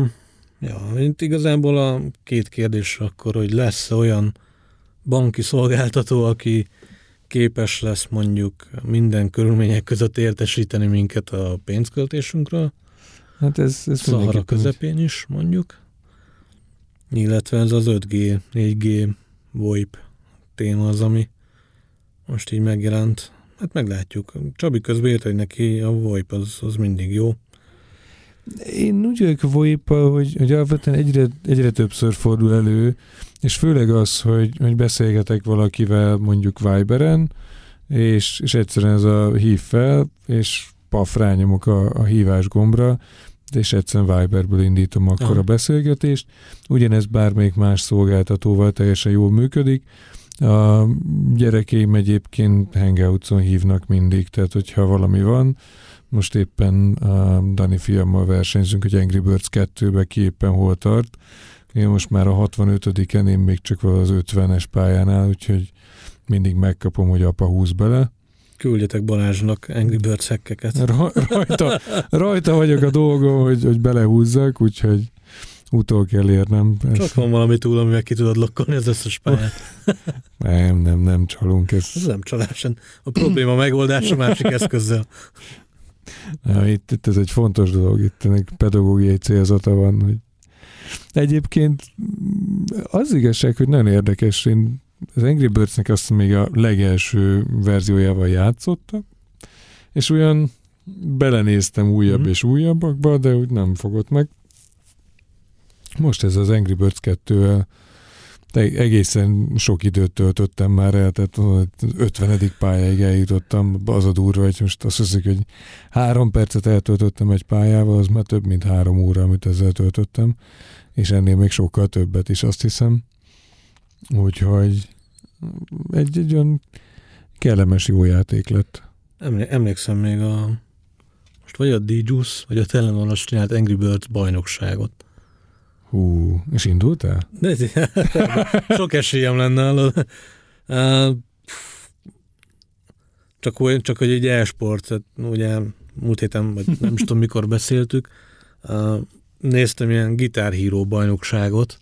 Speaker 2: Itt igazából a két kérdés akkor, hogy lesz olyan banki szolgáltató, aki képes lesz mondjuk minden körülmények között értesíteni minket a pénzköltésünkről.
Speaker 1: Hát ez
Speaker 2: Szahara közepén is mondjuk. Illetve ez az 5G, 4G VoIP téma az, ami most így megjelent. Hát meglátjuk. Csabi közben írt, hogy neki a VoIP az mindig jó.
Speaker 1: Én úgy vagyok a VoIP-al, hogy alapvetően egyre többször fordul elő, és főleg az, hogy beszélgetek valakivel mondjuk Viberen, és egyszerűen ez a hív fel, és paf, rányomok a hívás gombra, és egyszerűen Viberből indítom akkor a beszélgetést. Ugyanez bármelyik más szolgáltatóval teljesen jól működik. A gyerekeim egyébként Hangoutson hívnak mindig, tehát hogyha valami van, most éppen a Dani fiammal versenyzünk, hogy Angry Birds 2-be ki éppen hol tart. Én most már a 65-en, én még csak az 50-es pályánál, úgyhogy mindig megkapom, hogy apa húz bele.
Speaker 2: Küldjetek Balázsnak Angry Birds hackeket.
Speaker 1: Rajta vagyok a dolgom, hogy belehúzzak, úgyhogy utol kell érnem.
Speaker 2: Csak van valami túl, amivel ki tudod lokkolni az összes pályát.
Speaker 1: Nem csalunk.
Speaker 2: Ez nem csalás. A probléma megoldása másik eszközzel.
Speaker 1: Itt ez egy fontos dolog, itt ennek pedagógiai célzata van. Hogy egyébként az igazság, hogy nagyon érdekes, én az Angry Birds-nek azt még a legelső verziójával játszottam, és olyan belenéztem újabb és újabbakba, de úgy nem fogott meg. Most ez az Angry Birds 2-vel egészen sok időt töltöttem már el, tehát 50. pályáig eljutottam, az a durva, hogy most azt hiszik, hogy 3 percet eltöltöttem egy pályával, az már több mint 3 óra, amit ezzel töltöttem, és ennél még sokkal többet is, azt hiszem. Úgyhogy egy olyan kellemes jó játék lett.
Speaker 2: Emlékszem még most vagy a D-Juice, vagy a Telenoros csinált Angry Birds bajnokságot.
Speaker 1: Hú, és indultál?
Speaker 2: Sok esélyem lenne. Csak hogy egy e-sport, ugye múlt héten, vagy nem is tudom mikor beszéltük, néztem ilyen Guitar Hero bajnokságot.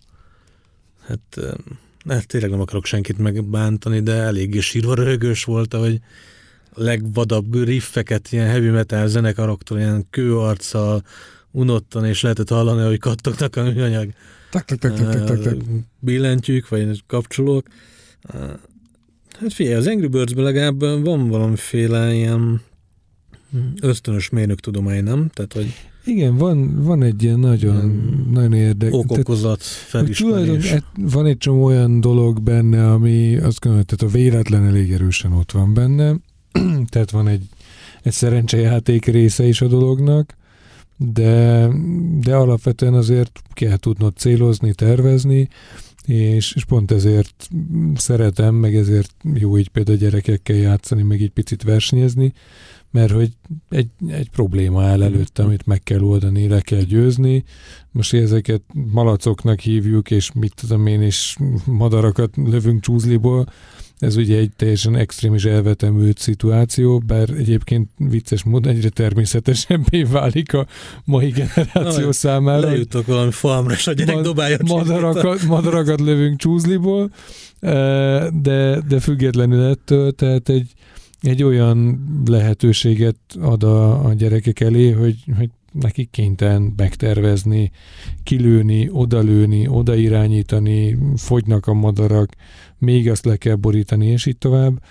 Speaker 2: Hát tényleg nem akarok senkit megbántani, de eléggé sírva röhögős volt, hogy a legvadabb riffeket ilyen heavy metal zenekaroktól ilyen kőarccal unottan, és lehetett hallani, hogy kattognak a műanyag billentyűk, vagy kapcsolók. Hát figyelj, az Angry Birds-ben legalább van valamiféle ilyen ösztönös mérnöktudomány, nem? Tehát, hogy
Speaker 1: igen, van egy ilyen nagyon érdekes.
Speaker 2: Okokozat felismerés.
Speaker 1: Van egy csomó olyan dolog benne, ami azt gondolom, tehát a véletlen elég erősen ott van benne. Tehát van egy szerencsejáték része is a dolognak, de alapvetően azért kell tudnod célozni, tervezni, és pont ezért szeretem, meg ezért jó így például gyerekekkel játszani, meg így picit versenyezni, mert hogy egy probléma áll előtt, amit meg kell oldani, le kell győzni. Most ezeket malacoknak hívjuk, és mit tudom én, és madarakat lövünk csúzliból. Ez ugye egy teljesen extrém és elvetemült szituáció, bár egyébként vicces módon egyre természetesebbé válik a mai generáció számára.
Speaker 2: Lejutok valami farmra, és a gyerek dobálja
Speaker 1: madarakat lövünk csúzliból, de függetlenül ettől, tehát egy olyan lehetőséget ad a gyerekek elé, hogy nekik kénytelen megtervezni, kilőni, odalőni, odairányítani, fogynak a madarak, még azt le kell borítani, és így tovább,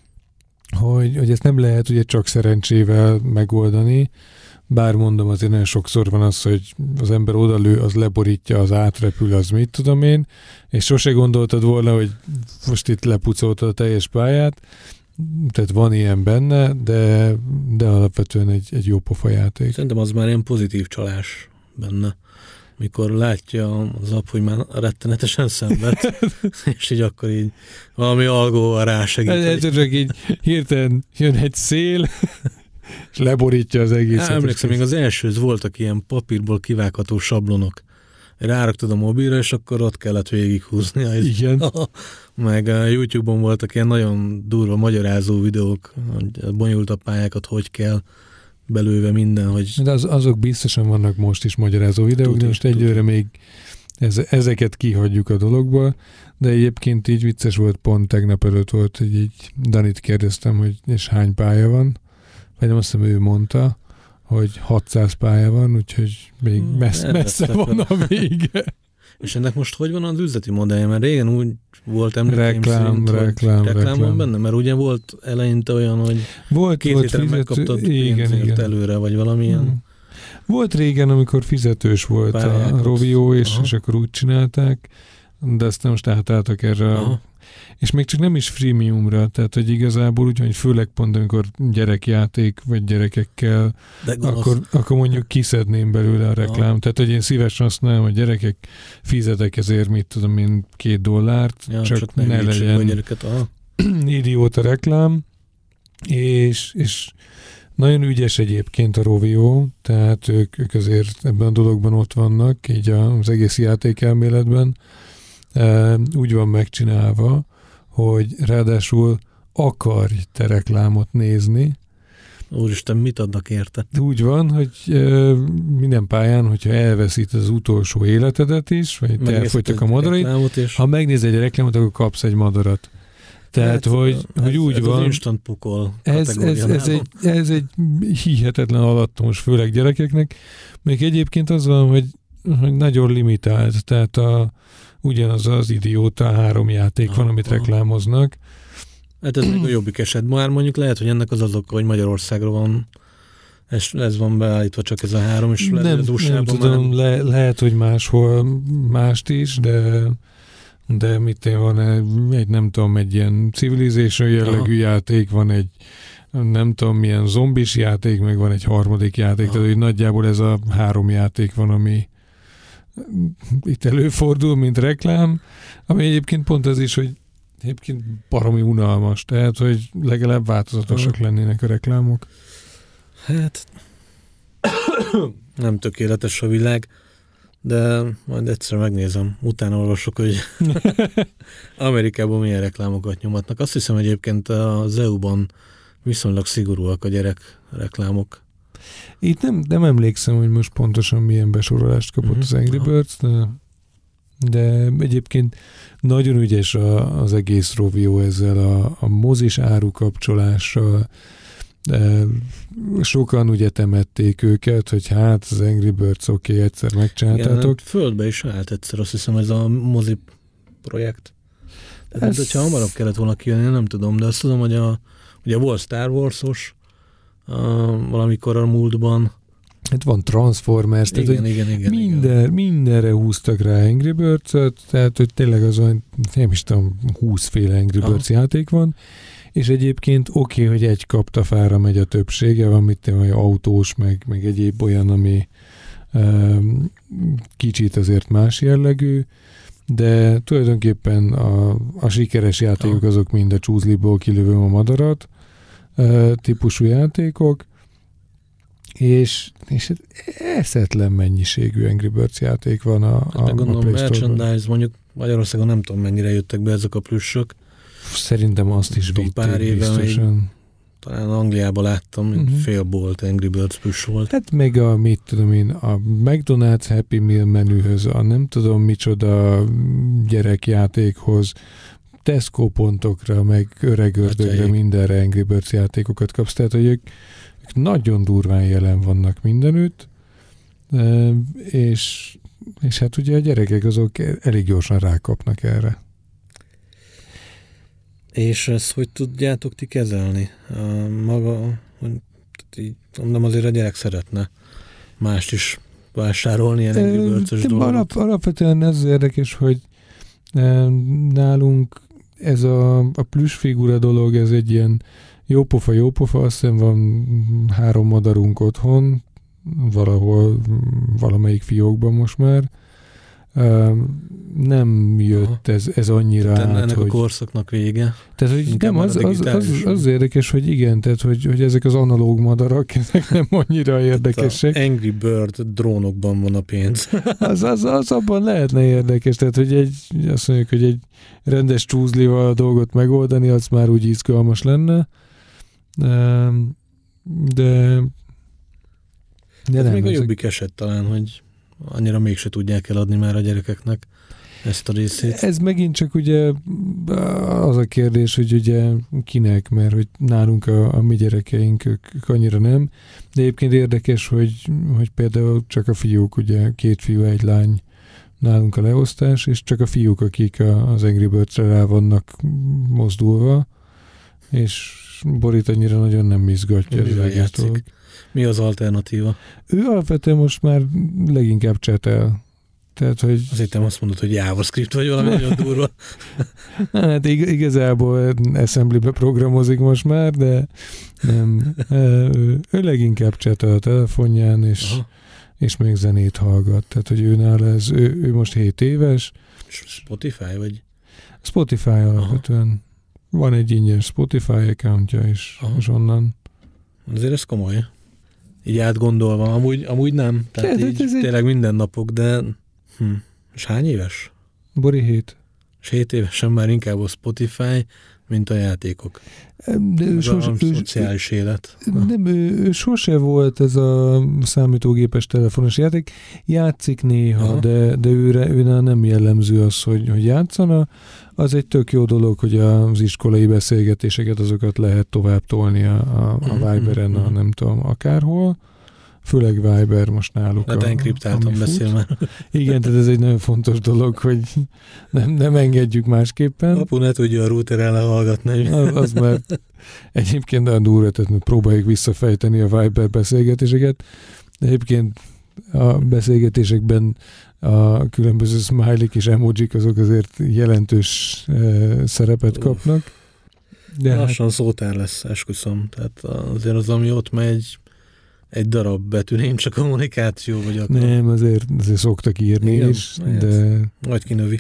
Speaker 1: hogy ezt nem lehet ugye csak szerencsével megoldani, bár mondom, azért nagyon sokszor van az, hogy az ember odalő, az leborítja, az átrepül, az mit tudom én, és sose gondoltad volna, hogy most itt lepucoltad a teljes pályát, tehát van ilyen benne, de alapvetően egy jó pofa játék.
Speaker 2: Szerintem az már ilyen pozitív csalás benne. Mikor látja az app, hogy már rettenetesen szenved, és így akkor így valami algóval rásegít.
Speaker 1: Csak így hirtelen jön egy szél, és leborítja az egészet.
Speaker 2: Emlékszem, még az elsőz voltak ilyen papírból kivágható sablonok. Ráraktad a mobilra, és akkor ott kellett végighúzni.
Speaker 1: Igen.
Speaker 2: Meg a YouTube-on voltak ilyen nagyon durva magyarázó videók, hogy bonyolultabb pályákat hogy kell, belőve minden, hogy...
Speaker 1: De azok biztosan vannak most is magyarázó videók, de most egyőre még ezeket kihagyjuk a dologból, de egyébként így vicces volt, pont tegnap előtt volt, hogy így Danit kérdeztem, hogy és hány pálya van, vagy nem azt hiszem ő mondta, hogy 600 pálya van, úgyhogy még messze van a vége.
Speaker 2: És ennek most hogy van az üzleti modellje? Mert régen úgy volt
Speaker 1: reklám
Speaker 2: van benne, mert ugye volt eleinte olyan, hogy 2 hétre megkaptad pénzért előre, vagy valamilyen.
Speaker 1: Volt régen, amikor fizetős volt a Rovio, és akkor úgy csinálták, de aztán most átálltak erre. És még csak nem is freemiumra, tehát hogy igazából úgy, hogy főleg pont amikor gyerekjáték, vagy gyerekekkel, akkor mondjuk kiszedném belőle a reklám. Tehát, hogy én szívesen azt mondom, hogy gyerekek, fizetek ezért, mit tudom én, $2, csak ne legyen idióta reklám, és nagyon ügyes egyébként a Rovio, tehát ők azért ebben a dologban ott vannak, így az egész játékelméletben. Úgy van megcsinálva, hogy ráadásul akarj te reklámot nézni.
Speaker 2: Úristen, mit adnak érte?
Speaker 1: Úgy van, hogy minden pályán, hogyha elveszít az utolsó életedet is, vagy te elfogytak a madarait, ha megnéz egy reklámot, akkor kapsz egy madarat. Tehát, hogy úgy van.
Speaker 2: Ez instant pukol
Speaker 1: ez egy hihetetlen alattomos, főleg gyerekeknek. Még egyébként az van, hogy nagyon limitált, tehát ugyanaz az idióta 3 játék van, amit reklámoznak.
Speaker 2: Hát ez még a jobbik eset. Már mondjuk lehet, hogy ennek az oka, hogy Magyarországra van, ez van beállítva csak ez a 3, és lehet, az USA-ban
Speaker 1: nem tudom, lehet, hogy máshol mást is, de van egy nem tudom, egy ilyen Civilization jellegű játék, van egy nem tudom milyen zombis játék, meg van egy harmadik játék, tehát hogy nagyjából ez a 3 játék van, ami itt előfordul, mint reklám, ami egyébként pont az is, hogy egyébként baromi unalmas, tehát, hogy legalább változatosak lennének a reklámok.
Speaker 2: Hát nem tökéletes a világ, de majd egyszer megnézem, utána olvasok, hogy Amerikában milyen reklámokat nyomatnak. Azt hiszem egyébként az EU-ban viszonylag szigorúak a gyerek reklámok.
Speaker 1: Itt nem emlékszem, hogy most pontosan milyen besorolást kapott az Angry Birds, de egyébként nagyon ügyes az egész Rovio ezzel a mozis árukapcsolással. Sokan ugye temették őket, hogy hát az Angry Birds egyszer megcsináltátok.
Speaker 2: Igen, földbe is állt egyszer, azt hiszem ez a mozi projekt. Tehát, hogyha hamarabb kellett volna kijönni, nem tudom, de azt tudom, hogy ugye volt Star Wars-os valamikor a múltban.
Speaker 1: Hát van Transformers,
Speaker 2: igen.
Speaker 1: Mindenre húztak rá Angry Birds-et, tehát hogy tényleg az olyan, nem is tudom, 20 féle Angry Birds játék van, és egyébként oké, hogy egy kaptafára megy a többsége, van mit tudom, autós, meg egyéb olyan, ami kicsit azért más jellegű, de tulajdonképpen a sikeres játékok azok mind a csúzliból kilövöm a madarat típusú játékok, és eszetlen mennyiségű Angry Birds játék van a
Speaker 2: gondolom, merchandise, mondjuk Magyarországon nem tudom mennyire jöttek be ezek a plüssök.
Speaker 1: Szerintem azt is vitték
Speaker 2: pár éve
Speaker 1: biztosan.
Speaker 2: Talán Angliában láttam, félbolt Angry Birds plüss volt.
Speaker 1: Hát meg a McDonald's Happy Meal menühöz, a nem tudom micsoda gyerekjátékhoz, Tesco pontokra, meg öreg ördögre, mindenre Angry Birds játékokat kapsz. Tehát, hogy ők nagyon durván jelen vannak mindenütt, és hát ugye a gyerekek azok elég gyorsan rákapnak erre.
Speaker 2: És ezt hogy tudjátok ti kezelni? Maga, így mondom, azért a gyerek szeretne mást is vásárolni, ilyen Angry Birds-ös dolgot.
Speaker 1: Alapvetően ez érdekes, hogy nálunk ez a plüss figura dolog, ez egy ilyen jópofa, azt hiszem van 3 madarunk otthon, valahol, valamelyik fiókban most már. Nem jött ez annyira át,
Speaker 2: ennek a korszaknak vége.
Speaker 1: Tehát, hogy nem, az érdekes, hogy igen, tehát, hogy ezek az analóg madarak, ezek nem annyira érdekesek.
Speaker 2: Angry Bird drónokban van a pénz.
Speaker 1: az abban lehetne érdekes, tehát, hogy azt mondjuk, hogy egy rendes csúzlival a dolgot megoldani, az már úgy izgalmas lenne. De
Speaker 2: ez
Speaker 1: nem.
Speaker 2: Még a jobbik eset talán, hogy annyira mégse tudják eladni már a gyerekeknek ezt a részét.
Speaker 1: Ez megint csak ugye az a kérdés, hogy ugye kinek, mert hogy nálunk a mi gyerekeink ők annyira nem, de egyébként érdekes, hogy például csak a fiúk, ugye 2 fiú, 1 lány nálunk a leosztás, és csak a fiúk, akik az Angry Birds-re rá vannak mozdulva, és Borit annyira nagyon nem izgatja ez
Speaker 2: Mivel
Speaker 1: az egész dolog.
Speaker 2: játszik? Mi az alternatíva?
Speaker 1: Ő alapvetően most már leginkább csetel. Tehát, hogy...
Speaker 2: Azért nem azt mondod, hogy JavaScript vagy valami nagyon durva.
Speaker 1: Hát igazából assemblybe programozik most már, de nem. Ő leginkább csetel a telefonján, és még zenét hallgat. Tehát, hogy ő most 7 éves.
Speaker 2: Spotify vagy?
Speaker 1: Spotify alapvetően. Van egy ingyenes Spotify accountja is, és onnan.
Speaker 2: Azért ez komoly. Így átgondolva. Amúgy nem. Tehát így tényleg mindennapok, de... És hány éves?
Speaker 1: Bori 7.
Speaker 2: És 7 évesen már inkább a Spotify, mint a játékok.
Speaker 1: De ő
Speaker 2: szociális élet.
Speaker 1: Nem, ő sose volt ez a számítógépes telefonos játék. Játszik néha, de őre nem jellemző az, hogy játszana. Az egy tök jó dolog, hogy az iskolai beszélgetéseket azokat lehet tovább tolni a Viberen, nem tudom, akárhol. Főleg Viber most náluk.
Speaker 2: Hát enkriptáltan beszél már.
Speaker 1: Igen, tehát ez egy nagyon fontos dolog, hogy nem engedjük másképpen.
Speaker 2: Apu ne tudja a routerrel lehallgatni.
Speaker 1: Az már egyébként nagyon durva, tehát próbáljuk visszafejteni a Viber beszélgetéseket. Egyébként a beszélgetésekben a különböző smiley-k és emojik azok azért jelentős szerepet kapnak.
Speaker 2: De lassan szótár lesz, esküszöm. Tehát azért az, ami ott megy, egy darab betű, nem csak kommunikáció, vagy akkor...
Speaker 1: Nem, azért szoktak írni igen, is, de...
Speaker 2: Majd kinövi.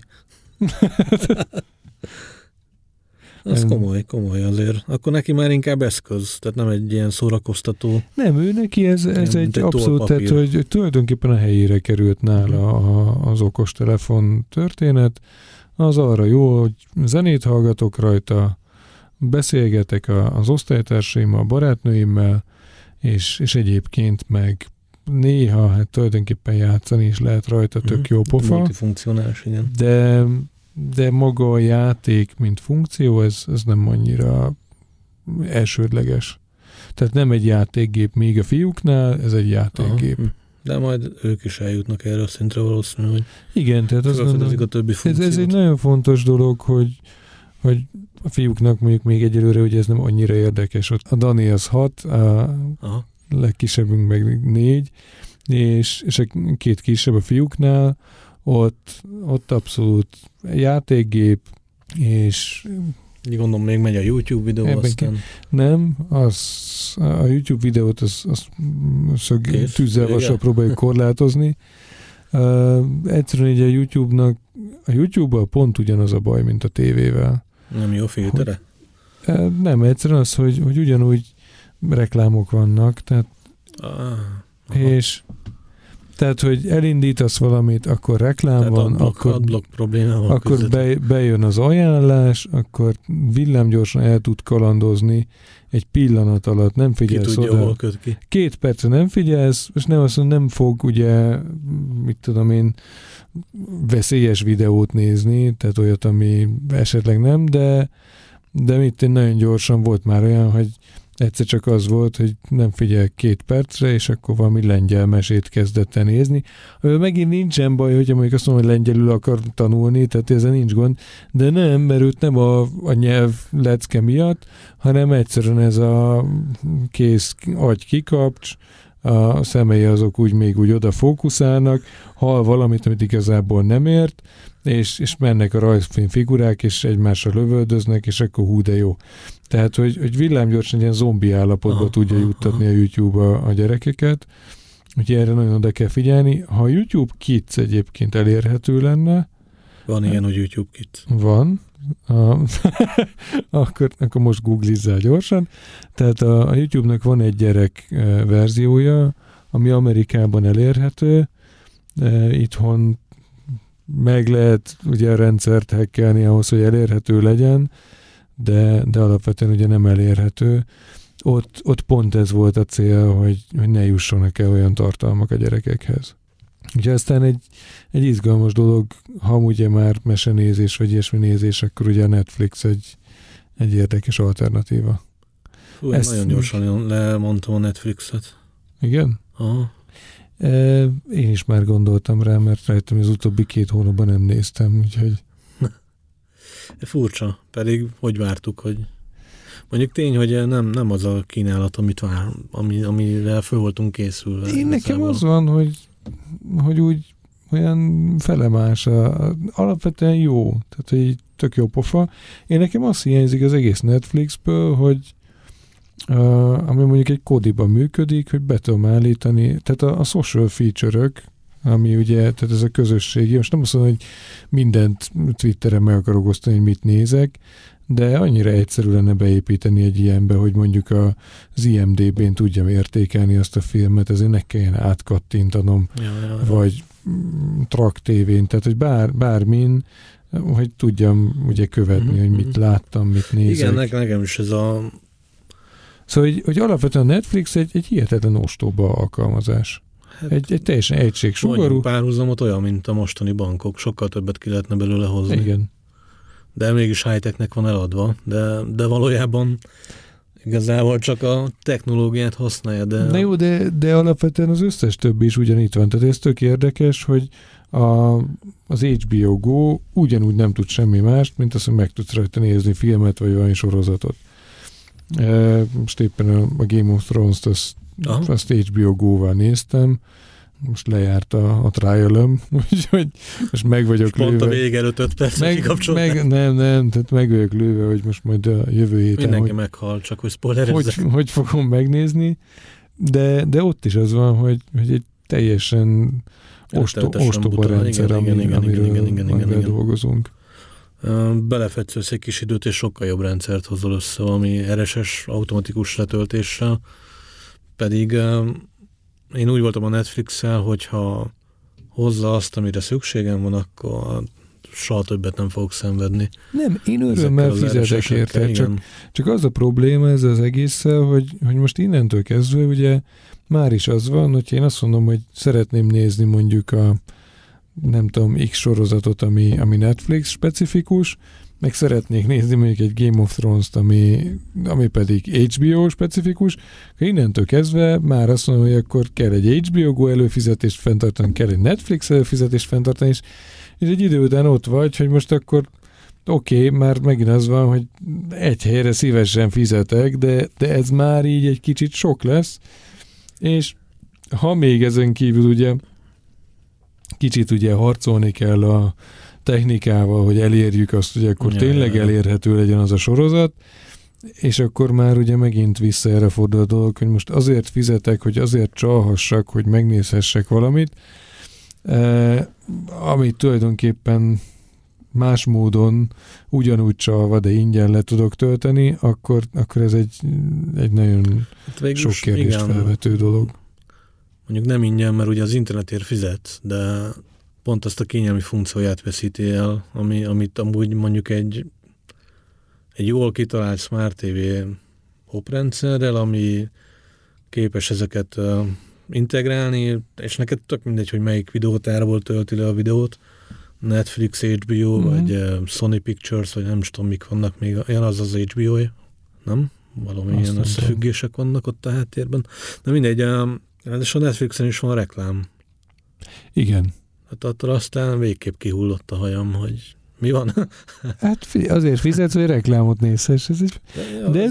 Speaker 2: Ez komoly azért. Akkor neki már inkább eszköz, tehát nem egy ilyen szórakoztató...
Speaker 1: Nem, ő neki ez egy abszolút, tehát hogy tulajdonképpen a helyére került nála az okostelefon történet. Az arra jó, hogy zenét hallgatok rajta, beszélgetek az osztálytársaimmal, a barátnőimmel, és egyébként meg néha hát tulajdonképpen játszani is lehet rajta, tök jó pofa.
Speaker 2: Multifunkcionális, igen.
Speaker 1: De maga a játék, mint funkció, ez nem annyira elsődleges. Tehát nem egy játékgép, még a fiúknál ez egy játékgép.
Speaker 2: De majd ők is eljutnak erre a szintre valószínű, hogy
Speaker 1: igen, tehát
Speaker 2: a többi funkciót.
Speaker 1: Ez egy nagyon fontos dolog, hogy a fiúknak mondjuk még egyelőre, hogy ez nem annyira érdekes. Ott a Dani az 6, a legkisebbünk meg 4, és a 2 kisebb a fiúknál, ott abszolút játékgép, és...
Speaker 2: Gondolom, még megy a YouTube videó, aztán...
Speaker 1: Nem, a YouTube videót tűzzel vasra próbáljuk korlátozni. Egyszerűen így a YouTube-ban pont ugyanaz a baj, mint a tévével.
Speaker 2: Nem jó filtere?
Speaker 1: Nem, egyszerűen az, hogy ugyanúgy reklámok vannak, tehát és tehát, hogy elindítasz valamit, akkor reklám tehát van, akkor bejön az ajánlás, akkor villámgyorsan el tud kalandozni egy pillanat alatt, nem figyelsz oda.
Speaker 2: Hol köt ki.
Speaker 1: 2 percre nem figyelsz, és nem azt mondom, nem fog ugye, mit tudom én, veszélyes videót nézni, tehát olyat, ami esetleg nem, de nagyon gyorsan volt már olyan, hogy egyszer csak az volt, hogy nem figyel 2 percre, és akkor valami lengyel mesét kezdett el nézni. Megint nincsen baj, hogyha mondjuk azt mondom, hogy lengyelül akar tanulni, tehát ezzel nincs gond, de nem, mert őt nem a nyelv lecke miatt, hanem egyszerűen ez a kész agy kikapcs, a szemei azok még úgy oda fókuszálnak, hall valamit, amit igazából nem ért, és mennek a rajzfilm figurák, és egymásra lövöldöznek, és akkor hú, de jó. Tehát, hogy villámgyorsan ilyen zombi állapotba tudja juttatni a YouTube a gyerekeket, úgyhogy erre nagyon oda kell figyelni. Ha a YouTube Kids egyébként elérhető lenne...
Speaker 2: Van ilyen, hogy YouTube Kids.
Speaker 1: Van. Akkor most googlizzál gyorsan. Tehát a YouTube-nak van egy gyerek verziója, ami Amerikában elérhető. Itthon meg lehet ugye a rendszert hackelni ahhoz, hogy elérhető legyen, de alapvetően ugye nem elérhető. Ott pont ez volt a cél, hogy ne jussanak el olyan tartalmak a gyerekekhez. Ugye aztán egy izgalmas dolog, ha ugye már mesenézés vagy ilyesmi nézés, akkor ugye a Netflix egy érdekes alternatíva.
Speaker 2: Hú, nagyon gyorsan lemondtam a Netflixet.
Speaker 1: Igen?
Speaker 2: Aha.
Speaker 1: Én is már gondoltam rá, mert rájöttem, az utóbbi 2 hónapban nem néztem, úgyhogy...
Speaker 2: Furcsa, pedig hogy vártuk, hogy Mondjuk tény, hogy nem az a kínálat, amire föl voltunk készülve.
Speaker 1: Én nekem az van, hogy úgy olyan felemás, alapvetően jó, tehát hogy tök jó pofa. Én nekem azt hiányzik az egész Netflixből, hogy ami mondjuk egy kódiban működik, hogy be tudom állítani, tehát a social feature-ök, ami ugye, tehát ez a közösségi, most nem azt mondom, hogy mindent Twitteren meg akarok osztani, hogy mit nézek, de annyira egyszerű lenne beépíteni egy ilyenbe, hogy mondjuk az IMDb-n tudjam értékelni azt a filmet, ezért ne kelljen átkattintanom, vagy Track TV-n, tehát hogy bármin, hogy tudjam ugye követni, hogy mit láttam, mit nézek.
Speaker 2: Igen, nekem is ez a...
Speaker 1: Szóval, hogy alapvetően a Netflix egy hihetetlen ostoba alkalmazás. Hát, egy teljesen egységsugarú.
Speaker 2: Mondjuk párhuzamot olyan, mint a mostani bankok. Sokkal többet ki lehetne belőle hozni.
Speaker 1: Igen.
Speaker 2: De mégis high-technek van eladva, de valójában igazából csak a technológiát használja.
Speaker 1: Na jó, de alapvetően az összes többi is ugyanitt van. Tehát ez tök érdekes, hogy az HBO Go ugyanúgy nem tud semmi mást, mint azt, hogy meg tudsz rajta nézni filmet, vagy valami sorozatot. Most éppen a Game of Thrones-t azt HBO Go-val néztem, most lejárt a trial-öm, úgyhogy most meg vagyok lőve.
Speaker 2: Pont a vége előtt 5 percet kikapcsolták.
Speaker 1: Nem, tehát meg vagyok lőve, hogy most majd a jövő héten...
Speaker 2: Mindenki meghal, csak hogy spoilerezzek.
Speaker 1: Hogy fogom megnézni, de ott is az van, hogy egy teljesen ostoba rendszer, amiről dolgozunk.
Speaker 2: Belefetszősz egy kis időt, és sokkal jobb rendszert hozol össze, ami RSS automatikus letöltéssel. Pedig én úgy voltam a Netflix-szel, hogyha hozza azt, amire szükségem van, akkor soha többet nem fogok szenvedni.
Speaker 1: Nem, én örömmel fizetek érte. Csak az a probléma ez az egésszel, hogy most innentől kezdve ugye már is az van, hogy én azt mondom, hogy szeretném nézni mondjuk a nem tudom, X sorozatot, ami Netflix specifikus, meg szeretnék nézni mondjuk egy Game of Thrones-t, ami pedig HBO specifikus, akkor innentől kezdve már azt mondom, hogy akkor kell egy HBO Go előfizetést fenntartani, kell egy Netflix előfizetést fenntartani, és egy idő után ott vagy, hogy most akkor oké, már megint az van, hogy egy helyre szívesen fizetek, de ez már így egy kicsit sok lesz, és ha még ezen kívül ugye kicsit ugye harcolni kell a technikával, hogy elérjük azt, hogy akkor tényleg elérhető legyen az a sorozat, és akkor már ugye megint vissza erre fordul a dolog, hogy most azért fizetek, hogy azért csalhassak, hogy megnézhessek valamit, amit tulajdonképpen más módon ugyanúgy csalva, de ingyen le tudok tölteni, akkor ez egy nagyon sok kérdést felvető dolog.
Speaker 2: Mondjuk nem ingyen, mert ugye az internetért fizet, de pont azt a kényelmi funkcióját veszíti el, amit amúgy mondjuk egy jól kitalált Smart TV hoprendszerrel, ami képes ezeket integrálni, és neked tök mindegy, hogy melyik videótárból tölti le a videót, Netflix, HBO, vagy Sony Pictures, vagy nem is tudom, mik vannak még, olyan az HBO-ja, nem? Valami ilyen összefüggések vannak ott a háttérben. De mindegy, és a Netflixen is van reklám.
Speaker 1: Igen.
Speaker 2: Hát attól aztán végképp kihullott a hajam, hogy mi van?
Speaker 1: Hát azért fizetsz, hogy reklámot nézhess. De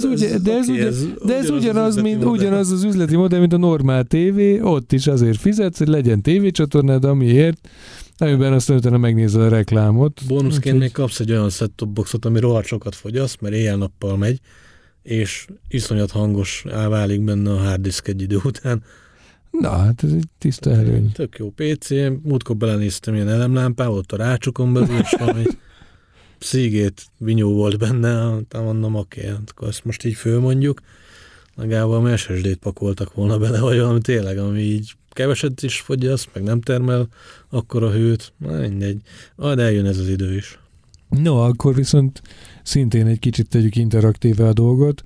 Speaker 1: ez ugyanaz az üzleti modell, mint a normál tévé, ott is azért fizetsz, hogy legyen tévécsatornád, amiért, amiben aztán utána megnézed a reklámot.
Speaker 2: Bónuszként még kapsz egy olyan set-top boxot, ami rohadt sokat fogyaszt, mert éjjel-nappal megy, és iszonyat hangos válik benne a harddisk egy idő után.
Speaker 1: Na, hát ez egy tiszta előny.
Speaker 2: Tök jó PC, múltkor belenéztem ilyen elemlámpával, ott a rácsokon belül, és valami Seagate vinyó volt benne, mondom, oké, akkor ezt most így fölmondjuk, legalább valami SSD-t pakoltak volna bele, vagy valami tényleg, ami így keveset is fogyaszt, meg nem termel akkora hőt, mindegy. De eljön ez az idő is.
Speaker 1: No, akkor viszont szintén egy kicsit tegyük interaktíve a dolgot.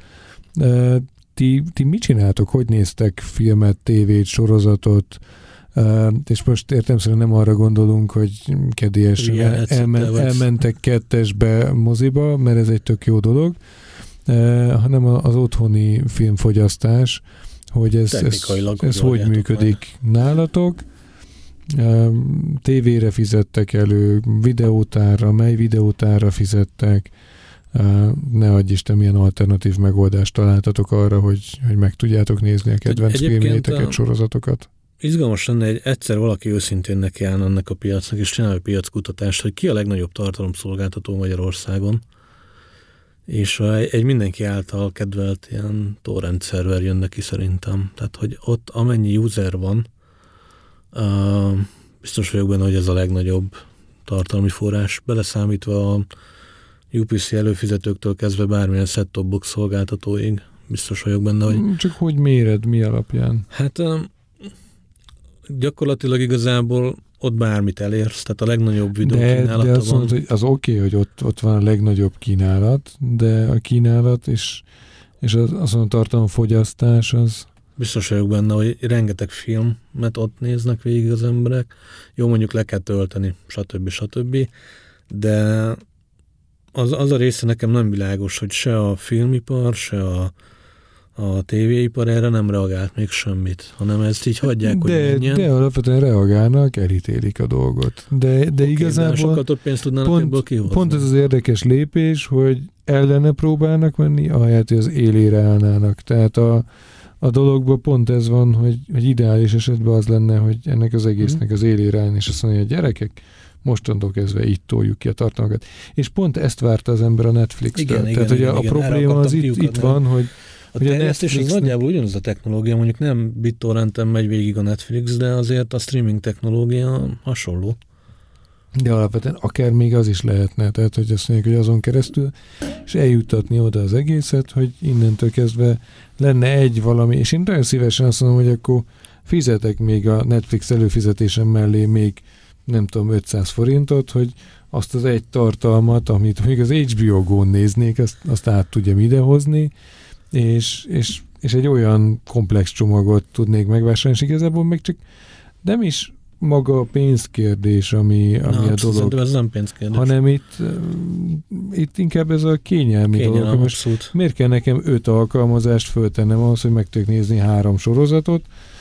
Speaker 1: Ti mit csináltok? Hogy néztek filmet, tévét, sorozatot? És most értelemszerűen nem arra gondolunk, hogy kedélyesen elmentek kettesbe moziba, mert ez egy tök jó dolog, hanem az otthoni filmfogyasztás, hogy ez hogy működik nálatok. Tévére fizettek elő, videótárra, mely videótárra fizettek, Ne adj Isten, milyen alternatív megoldást találtatok arra, hogy meg tudjátok nézni a kedvenc filmjéteket, sorozatokat.
Speaker 2: Izgalmas lenne, egyszer valaki őszintén nekiállna ennek a piacnak, és csinálja piackutatást, hogy ki a legnagyobb tartalomszolgáltató Magyarországon. És egy mindenki által kedvelt ilyen torrent szerver jön neki szerintem. Tehát, hogy ott amennyi user van, biztos vagyok benne, hogy ez a legnagyobb tartalmi forrás, beleszámítva a UPC előfizetőktől kezdve bármilyen set-top box szolgáltatóig. Biztos vagyok benne, hogy...
Speaker 1: Csak hogy méred, mi alapján?
Speaker 2: Hát gyakorlatilag igazából ott bármit elérsz, tehát a legnagyobb videókínálata
Speaker 1: de azt
Speaker 2: van.
Speaker 1: mondod, hogy az oké, hogy ott van a legnagyobb kínálat, de a kínálat és azon a tartalomfogyasztás az...
Speaker 2: Biztos vagyok benne, hogy rengeteg filmet ott néznek végig az emberek. Jó, mondjuk le kell tölteni, stb. De az a része nekem nem világos, hogy se a filmipar, se a tévéipar erre nem reagált még semmit, hanem ezt így hagyják, hogy menjen.
Speaker 1: De alapvetően reagálnak, elítélik a dolgot. De igazából
Speaker 2: de sokkal több pénzt tudnának ebből kihozni.
Speaker 1: Pont ez az érdekes lépés, hogy ellene próbálnak menni, ahelyett, hogy az élére állnának. Tehát a dologban pont ez van, hogy ideális esetben az lenne, hogy ennek az egésznek az élére állni, és azt mondja, hogy gyerekek, mostantól kezdve így toljuk ki a tartalmakat. És pont ezt várta az ember a Netflix-től. Tehát, hogy a probléma az itt van, hogy
Speaker 2: a terjesztés az nagyjából ugyanaz a technológia, mondjuk nem BitTorrenten megy végig a Netflix, de azért a streaming technológia hasonló.
Speaker 1: De alapvetően akár még az is lehetne, tehát hogy azt mondják, hogy azon keresztül, és eljuttatni oda az egészet, hogy innentől kezdve lenne egy valami, és én nagyon szívesen azt mondom, hogy akkor fizetek még a Netflix előfizetésem mellé még nem tudom, 500 forintot, hogy azt az egy tartalmat, amit még az HBO Go-n néznék, azt át tudjam idehozni, és egy olyan komplex csomagot tudnék megvásárolni, és igazából még csak nem is maga a pénzkérdés, ami a dolog,
Speaker 2: ez nem pénzkérdés.
Speaker 1: hanem itt inkább ez a kényelmi dolog. Most miért kell nekem 5 alkalmazást föltennem ahhoz, hogy meg tudjuk nézni 3 sorozatot,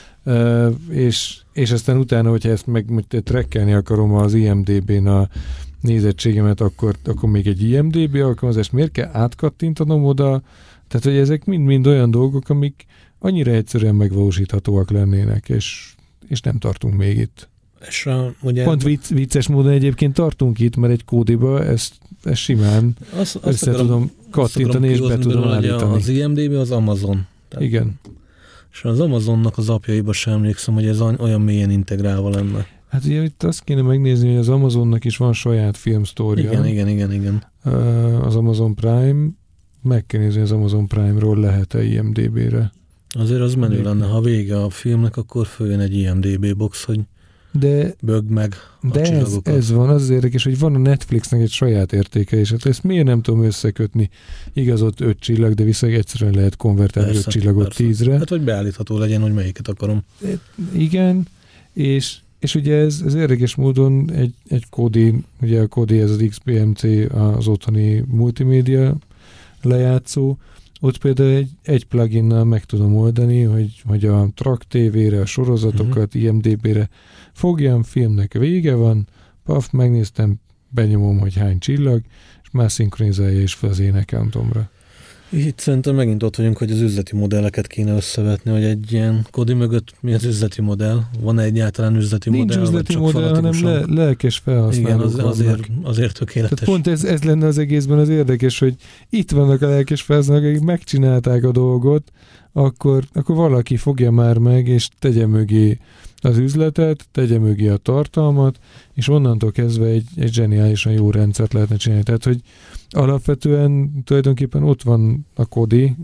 Speaker 1: és aztán utána, hogyha ezt meg trekkelni akarom az IMDb-n a nézettségemet, akkor még egy IMDb alkalmazást miért kell átkattintanom oda? Tehát, hogy ezek mind olyan dolgok, amik annyira egyszerűen megvalósíthatóak lennének, és nem tartunk még itt.
Speaker 2: És ugye
Speaker 1: pont vicces módon egyébként tartunk itt, mert egy kódiba ezt simán össze tudom kattintani, és be tudom állítani.
Speaker 2: Az IMDb az Amazon.
Speaker 1: Tehát igen.
Speaker 2: És az Amazonnak az apjaiba sem emlékszem, hogy ez olyan mélyen integrálva lenne.
Speaker 1: Hát ugye itt azt kéne megnézni, hogy az Amazonnak is van saját filmsztória.
Speaker 2: Igen.
Speaker 1: Az Amazon Prime, meg kell nézni, hogy az Amazon Prime-ról lehet-e IMDb-re.
Speaker 2: Azért az menő lenne, ha vége a filmnek, akkor följön egy IMDb box, hogy bögd meg a csillagokat.
Speaker 1: De ez van, az érdekes, hogy van a Netflixnek egy saját értéke, és hát ezt miért nem tudom összekötni? Igaz, ott 5 csillag, de viszont egyszerűen lehet konvertálni 5 csillagot 10-re.
Speaker 2: Hát, hogy beállítható legyen, hogy melyiket akarom.
Speaker 1: Igen, és ugye ez érdekes módon egy Kodi, ugye a Kodi, ez az XBMC, az otthoni multimédia lejátszó, ott például egy pluginnal meg tudom oldani, hogy a Track TV-re, a sorozatokat, IMDb-re fogjam, filmnek vége van, paf, megnéztem, benyomom, hogy hány csillag, és már szinkronizálja is fel az én accountomra.
Speaker 2: Itt szerintem megint ott vagyunk, hogy az üzleti modelleket kéne összevetni, hogy egy ilyen Kodi mögött mi az üzleti modell? Van egyáltalán üzleti modell?
Speaker 1: Nincs üzleti modell, hanem lelkes felhasználók.
Speaker 2: Igen, azért tökéletes.
Speaker 1: Tehát pont ez lenne az egészben az érdekes, hogy itt vannak a lelkes felhasználók, akik megcsinálták a dolgot, akkor valaki fogja már meg, és tegye mögé az üzletet, tegye mögé a tartalmat, és onnantól kezdve egy zseniálisan jó rendszert lehetne csinálni. Tehát, hogy alapvetően tulajdonképpen ott van a Kodi,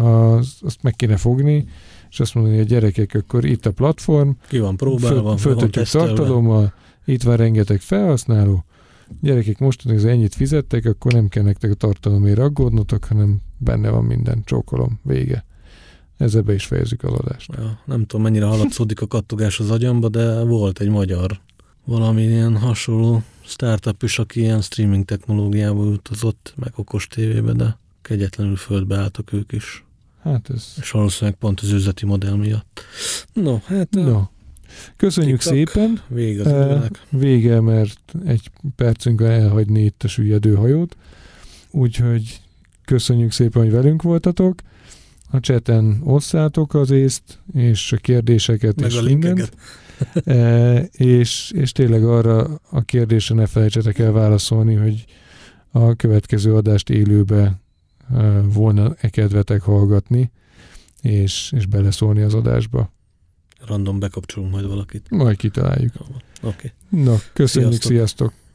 Speaker 1: azt meg kéne fogni, és azt mondani, hogy a gyerekek, akkor itt a platform,
Speaker 2: ki van próbálva,
Speaker 1: föltöttük tartalommal, itt van rengeteg felhasználó, gyerekek, most, hogy ennyit fizettek, akkor nem kell nektek a tartalomért aggódnotok, hanem benne van minden, csókolom, vége. Ezzel be is fejezzük az adást.
Speaker 2: Ja, nem tudom, mennyire haladszódik a kattogás az agyamba, de volt egy magyar valami ilyen hasonló startup is, aki ilyen streaming technológiába utazott, meg okos tévébe, de kegyetlenül földbe álltak ők is.
Speaker 1: Hát ez...
Speaker 2: És valószínűleg pont az üzleti modell miatt. No, hát...
Speaker 1: No. Köszönjük szépen.
Speaker 2: Vége az időnek.
Speaker 1: Vége, mert egy percünkben elhagyni itt a süllyedő hajót. úgyhogy köszönjük szépen, hogy velünk voltatok. A chaten osszátok az észt, és a kérdéseket,
Speaker 2: meg
Speaker 1: és
Speaker 2: a
Speaker 1: mindent. És tényleg arra a kérdésre ne felejtsetek el válaszolni, hogy a következő adást élőbe volna-e kedvetek hallgatni, és beleszólni az adásba.
Speaker 2: Random bekapcsolunk majd valakit.
Speaker 1: Majd kitaláljuk.
Speaker 2: Oké.
Speaker 1: Na, köszönjük, sziasztok!